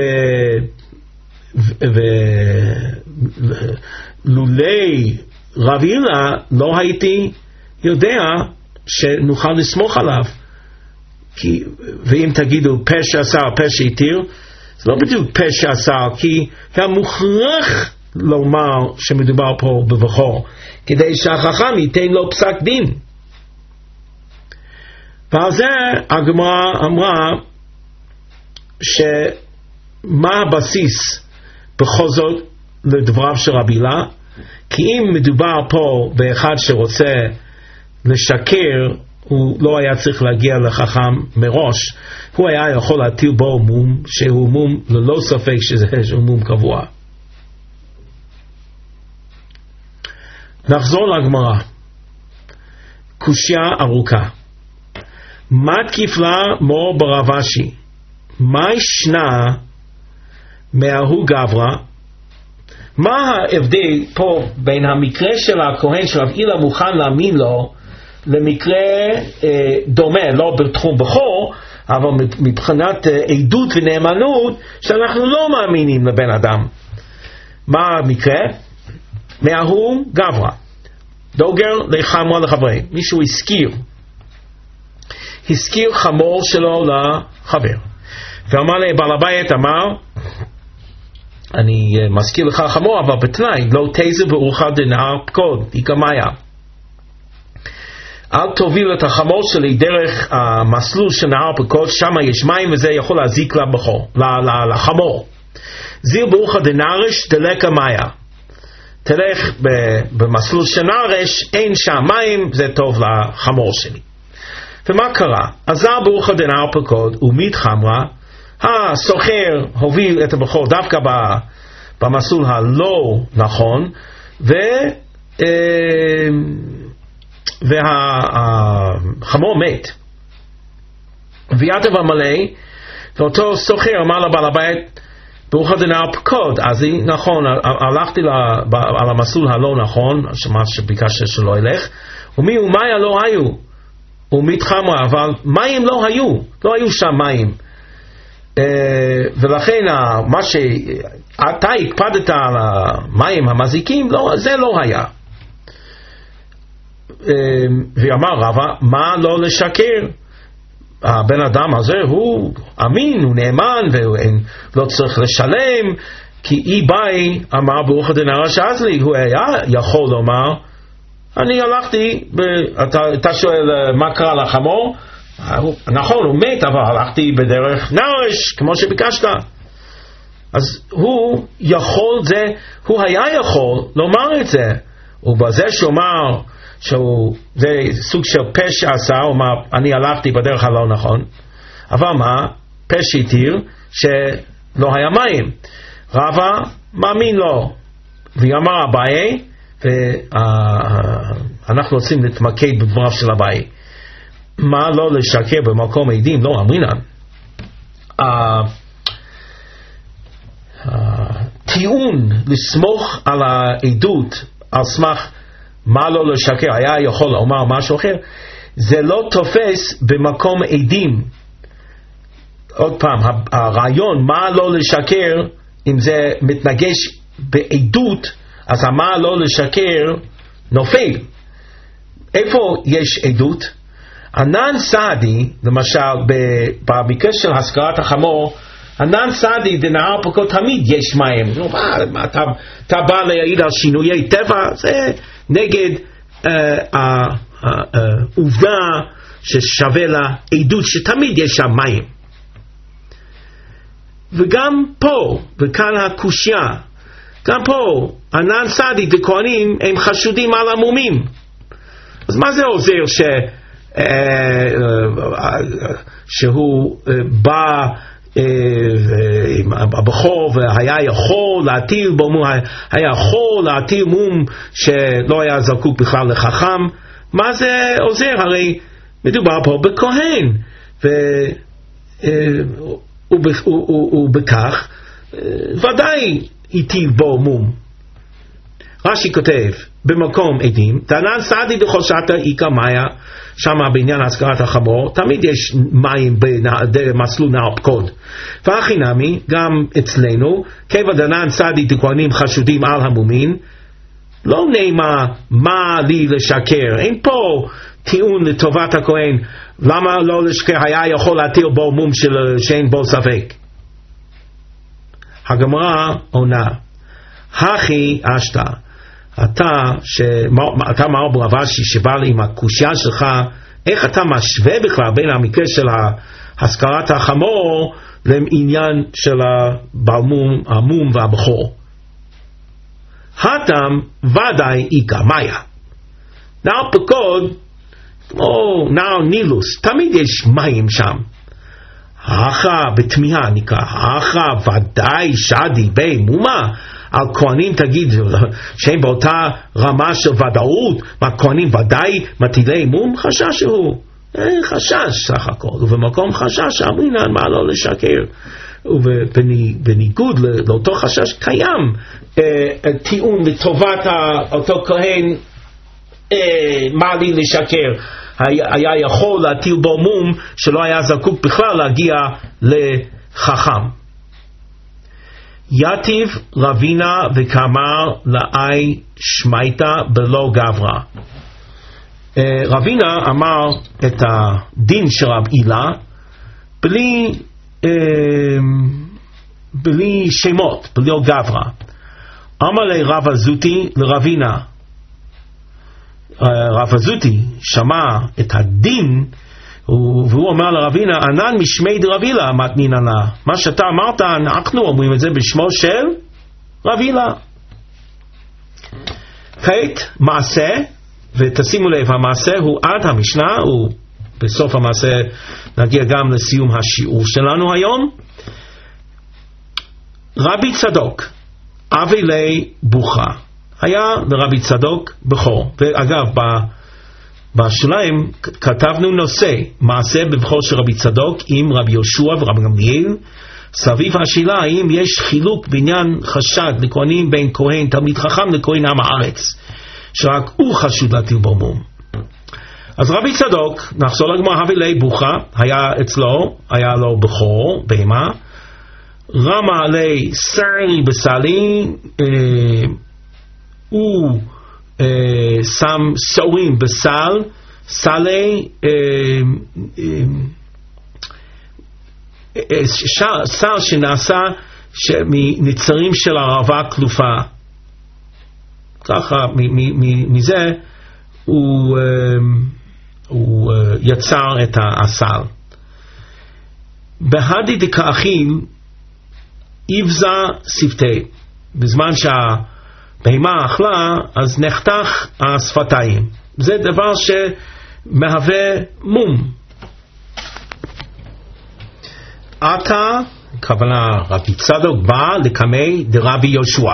ולולי רב הילה לא הייתי יודע שנוכל לסמוך עליו. כי, ואם תגידו פשע עשה, פשע התיר, זה לא בדיוק פשע עשה, כי היה מוכרח לומר שמדובר פה בבכור, כדי שהחכם ייתן לו פסק דין. ועל זה הגמרא אמרה שמה הבסיס בכל זאת לדבריו של רבי הילה, כי אם מדובר פה באחד שרוצה לשקר, הוא לא היה צריך להגיע לחכם מראש, הוא היה יכול להטיל בו מום, שהוא מום ללא ספק שזה מום קבוע. נחזור לגמרא. קושיה ארוכה. מה תקיפלה מור ברב אשי? מה ישנה מההוא גברא? מה ההבדל פה בין המקרה של הכהן שרב הילה מוכן להאמין לו למקרה אה, דומה, לא בתחום בכור, אבל מבחינת אה, עדות ונאמנות שאנחנו לא מאמינים לבן אדם? מה המקרה? מההוא גברא, דוגר לחמור לחברי, מישהו הזכיר הזכיר חמור שלו לחבר, ואמר לי בעל הבית, אמר אני מזכיר לך חמור, אבל בתנאי לא תזה באורחה דנהר פקוד דיקמיה, אל תוביל את החמור שלי דרך המסלול של נהר פקוד, שם יש מים וזה יכול להזיק לבחור, לחמור. זיר באורחה דנהרש דלקה מיה, תלך במסלול של נהרש, אין שם מים, זה טוב לחמור שלי. ומה קרה? עזר באורחה דנהר פקוד ומית חמרה, הסוחר הוביל את הבחור דווקא במסלול הלא נכון, ו והחמור מת ויתב המלא, ואותו סוחר אמר לבעל הבית באורחה דנהר פקוד, אז נכון, הלכתי על המסלול הלא נכון, מה שביקשת שלא ילך, ומי ומאיה לא היו, ומית חמרה, אבל מים לא היו, לא היו שם מים, ולכן מה שאתה הקפדת על המים המזיקים, זה לא היה. ואמר רבא, מה לא לשקר? הבן אדם הזה הוא אמין, הוא נאמן, ולא צריך לשלם, כי אי באי אמר באורחה דנהרש עזלי, הוא היה יכול לומר, אני הלכתי, אתה, אתה שואל מה קרה לחמור? נכון, הוא מת, אבל הלכתי בדרך נהרש, כמו שביקשת. אז הוא יכול זה, הוא היה יכול לומר את זה, ובזה שאומר שהוא, זה סוג של פשע עשה, הוא אמר, אני הלכתי בדרך הלא נכון, אבל מה? פשע התיר שלא היה מים. רבא מאמין לו, ואמר אביי, ואנחנו רוצים להתמקד בדבריו של אביי, מה לא לשקר במקום עדים? לא אמרינן. הטיעון לסמוך על העדות על סמך מה לא לשקר, היה יכול לומר משהו אחר, זה לא תופס במקום עדים. עוד פעם, הרעיון מה לא לשקר, אם זה מתנגש בעדות, אז מה לא לשקר נופל. איפה יש עדות? ענן סעדי, למשל במקרה של הזכרת החמור, ענן סעדי דנהר פקוד תמיד יש מים. אתה, אתה בא להעיד על שינויי טבע, זה נגד העובדה ששווה לה עדות שתמיד יש שם מים. וגם פה, וכאן הקושיה, גם פה, ענן סעדי דכהנים הם חשודים על המומים. אז מה זה עוזר ש... שהוא בא עם הבכור והיה יכול להטיל בו מום, היה יכול להטיל מום שלא היה זקוק בכלל לחכם. מה זה עוזר? הרי מדובר פה בכהן, ובכך ודאי הטיל בו מום. רש"י כותב במקום עדים, דנן סעדי בחושת איקה מאיה, שם בעניין הזכרת החמור, תמיד יש מים במסלול נהר פקוד. והכי נמי, גם אצלנו, כיוון דנן סעדי דכהנים חשודים על המומין, לא נאמר מה לי לשקר. אין פה טיעון לטובת הכהן, למה לא לשקר, היה יכול להתיר בו מום של, שאין בו ספק. הגמרא עונה, הכי אשתה, אתה, אתה מאור ברבשי שבא לי עם הקושיה שלך, איך אתה משווה בכלל בין המקרה של הזכרת החמור לעניין של הבלמום, המום והבכור? הטם ודאי איקה מאיה. נהר פקוד, כמו נהר נילוס, תמיד יש מים שם. האחר בתמיהה נקרא, האחר ודאי שדי בי מומה. על כהנים תגיד שהם באותה רמה של ודאות, מה כהנים ודאי מטילי מום? חשש הוא, אה, חשש סך הכל, ובמקום חשש אמרינן מה לא לשקר, ובניגוד לאותו חשש קיים אה, טיעון לטובת אותו כהן, אה, מה לי לשקר, היה, היה יכול להטיל בו מום שלא היה זקוק בכלל להגיע לחכם. יתיב רבינה וכאמר לאי שמייתה בלא גברה. רבינה אמר את הדין של רב הילה בלי בלי שמות, בלי גברה. אמר לי רב הזוטי לרבינה, רב הזוטי שמע את הדין והוא אומר לרבינה, ענן משמי דרבילה מתניננה, מה שאתה אמרת אנחנו אומרים את זה בשמו של רבילה. כעת מעשה, ותשימו לב, המעשה הוא עד המשנה, הוא בסוף המעשה נגיע גם לסיום השיעור שלנו היום. רבי צדוק אבילי בוכה, היה לרבי צדוק בכור, ואגב ב בשוליים כתבנו נושא מעשה בבכור של רבי צדוק עם רבי יהושע ורבי גמליאל. סביב השאלה האם יש חילוק בעניין חשד לכהנים בין כהן תלמיד חכם לכהן עם הארץ שרק הוא חשוד להטיל בו מום. אז רבי צדוק, נחזור לגמרא, הבילי בוכה, היה אצלו, היה לו בכור בהמה, רמה עלי סרי בסלי, אה, הוא Uh, שם סורים בסל, סלי uh, uh, uh, סל שנעשה מנצרים של ערבה כלופה. ככה מזה הוא, uh, הוא uh, יצר את הסל. בהדי דקאכיל יבזה שפתי, בזמן שה בהמה אכלה, אז נחתך השפתיים. זה דבר שמהווה מום. עתה, כוונה רבי צדוק בא לקמי דרבי יהושע.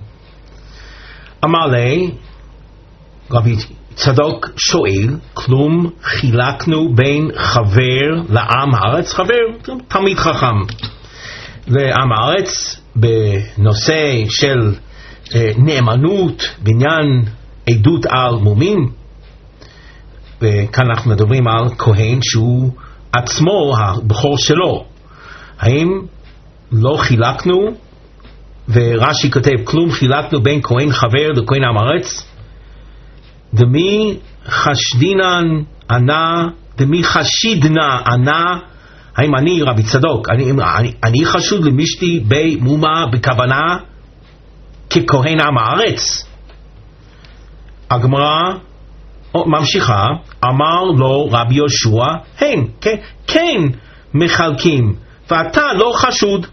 אמר לי, רבי צדוק שואל, כלום חילקנו בין חבר לעם הארץ? חבר, תמיד חכם. לעם הארץ, בנושא של אה, נאמנות, בעניין עדות על מומים, וכאן אנחנו מדברים על כהן שהוא עצמו הבכור שלו. האם לא חילקנו, ורש"י כותב, כלום חילקנו בין כהן חבר לכהן עם הארץ? דמי חשדינן ענה, דמי חשידנה ענה, האם אני רבי צדוק, אני, אני, אני חשוד למשתי במומה בכוונה ככהן עם הארץ? הגמרא ממשיכה, אמר לו רבי יהושע, הן, כן, כן מחלקים, ואתה לא חשוד.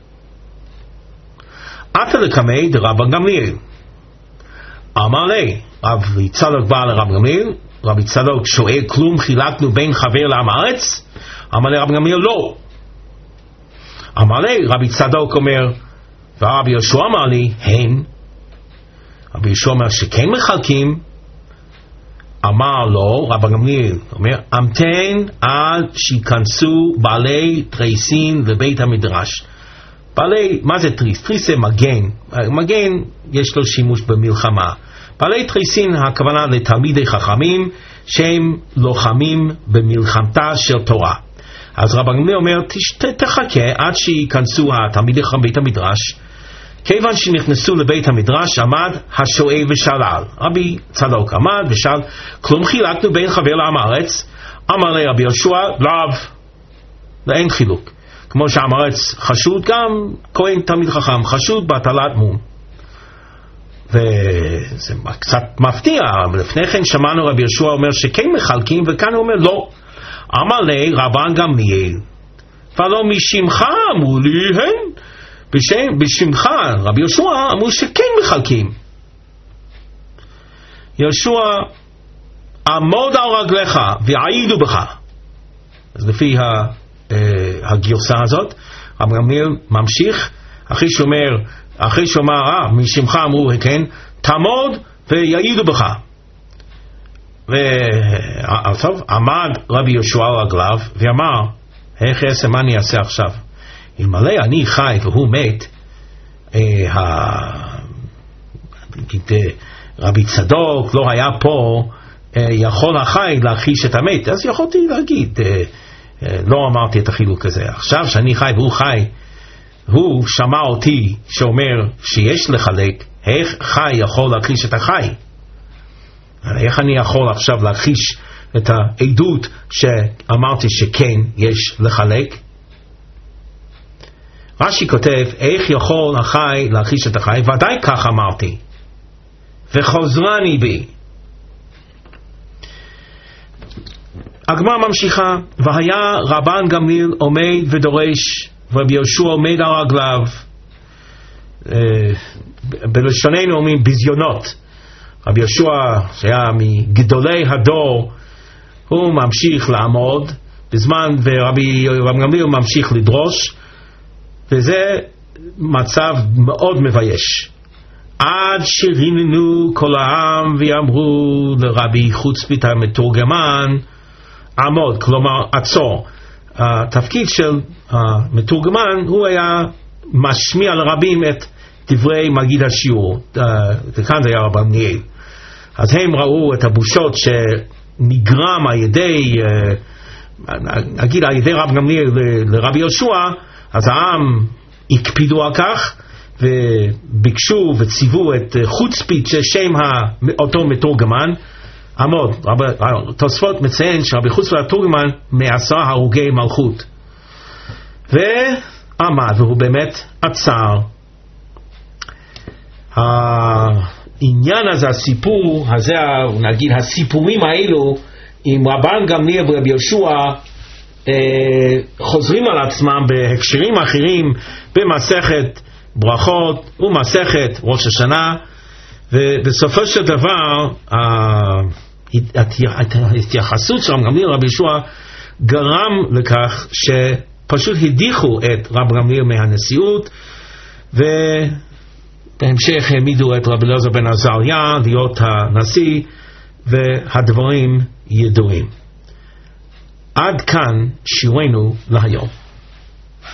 עתה לקמי דרבן גמליאל. אמר לי, רבי צדוק בא לרבי גמליאל, רבי צדוק שואל, כלום חילקנו בין חבר לעם הארץ? אמר לי רבי גמליאל, לא. אמר לי, רבי צדוק אומר, ורבי יהושע אמר לי, הן. רבי יהושע אומר שכן מחלקים. אמר לו רבי גמליאל, אומר, המתן עד שיכנסו בעלי תריסין לבית המדרש. בעלי, מה זה תריס? תריס זה מגן. מגן יש לו שימוש במלחמה. בעלי תריסין הכוונה לתלמידי חכמים שהם לוחמים במלחמתה של תורה. אז רבי גמליאל אומר, תחכה עד שיכנסו התלמידי חכמים בית המדרש. כיוון שנכנסו לבית המדרש עמד השואל ושאל. רבי צדוק עמד ושאל, כלום חילקנו בין חבר לעם הארץ? אמר לי רבי יהושע, לאו, אין חילוק. כמו שעם הארץ חשוד, גם כהן תלמיד חכם חשוד בהטלת מום. וזה קצת מפתיע, לפני כן שמענו רבי יהושע אומר שכן מחלקים, וכאן הוא אומר לא. אמר לי רבן גמליאל, ולא משמך אמרו לי הן, בשם, בשמך רבי יהושע אמרו שכן מחלקים. יהושע, עמוד על רגליך ויעידו בך. אז לפי ה, uh, הגרסה הזאת רבי גמליאל ממשיך, אחרי שאומר אחרי שאומר אה, משמך אמרו כן, תעמוד ויעידו בך. וטוב, עמד רבי יהושע על רגליו ואמר, איך אעשה, מה אני אעשה עכשיו? אלמלא אני חי והוא מת, אה, ה... רבי צדוק לא היה פה, אה, יכול החי להכחיש את המת. אז יכולתי להגיד, אה, אה, לא אמרתי את החילוק הזה. עכשיו שאני חי והוא חי, הוא שמע אותי שאומר שיש לחלק, איך חי יכול להכחיש את החי? איך אני יכול עכשיו להכחיש את העדות שאמרתי שכן יש לחלק? רש"י כותב, איך יכול החי להכחיש את החי? ודאי כך אמרתי, וחוזרני בי. הגמרא ממשיכה, והיה רבן גמליאל עומד ודורש, ורבי יהושע עומד על רגליו. בלשוננו אומרים בזיונות. רבי יהושע שהיה מגדולי הדור, הוא ממשיך לעמוד בזמן, ורבי גמליאל ממשיך לדרוש, וזה מצב מאוד מבייש. עד שריננו כל העם ואמרו לרבי חוצפית המתורגמן, עמוד, כלומר עצור. התפקיד של המתורגמן הוא היה משמיע לרבים את דברי מגיד השיעור, וכאן זה היה רבי גמליאל. אז הם ראו את הבושות שנגרם על ידי, נגיד על ידי רבי גמליאל לרבי יהושע, אז העם הקפידו על כך וביקשו וציוו את חוצפית ששם אותו מתורגמן. עמוד, תוספות מציין שרבי חוצפית המתורגמן מעשר הרוגי מלכות, ועמד והוא באמת עצר. העניין הזה, הסיפור הזה, נגיד הסיפורים האלו עם רבן גמליאל ורבי יהושע אה, חוזרים על עצמם בהקשרים אחרים במסכת ברכות ומסכת ראש השנה, ובסופו של דבר ההתייחסות של רב גמליאל לרבי יהושע גרם לכך שפשוט הדיחו את רב גמליאל מהנשיאות, ובהמשך העמידו את רבי אלעזר בן עזריה להיות הנשיא, והדברים ידועים. עד כאן שיעורנו להיום.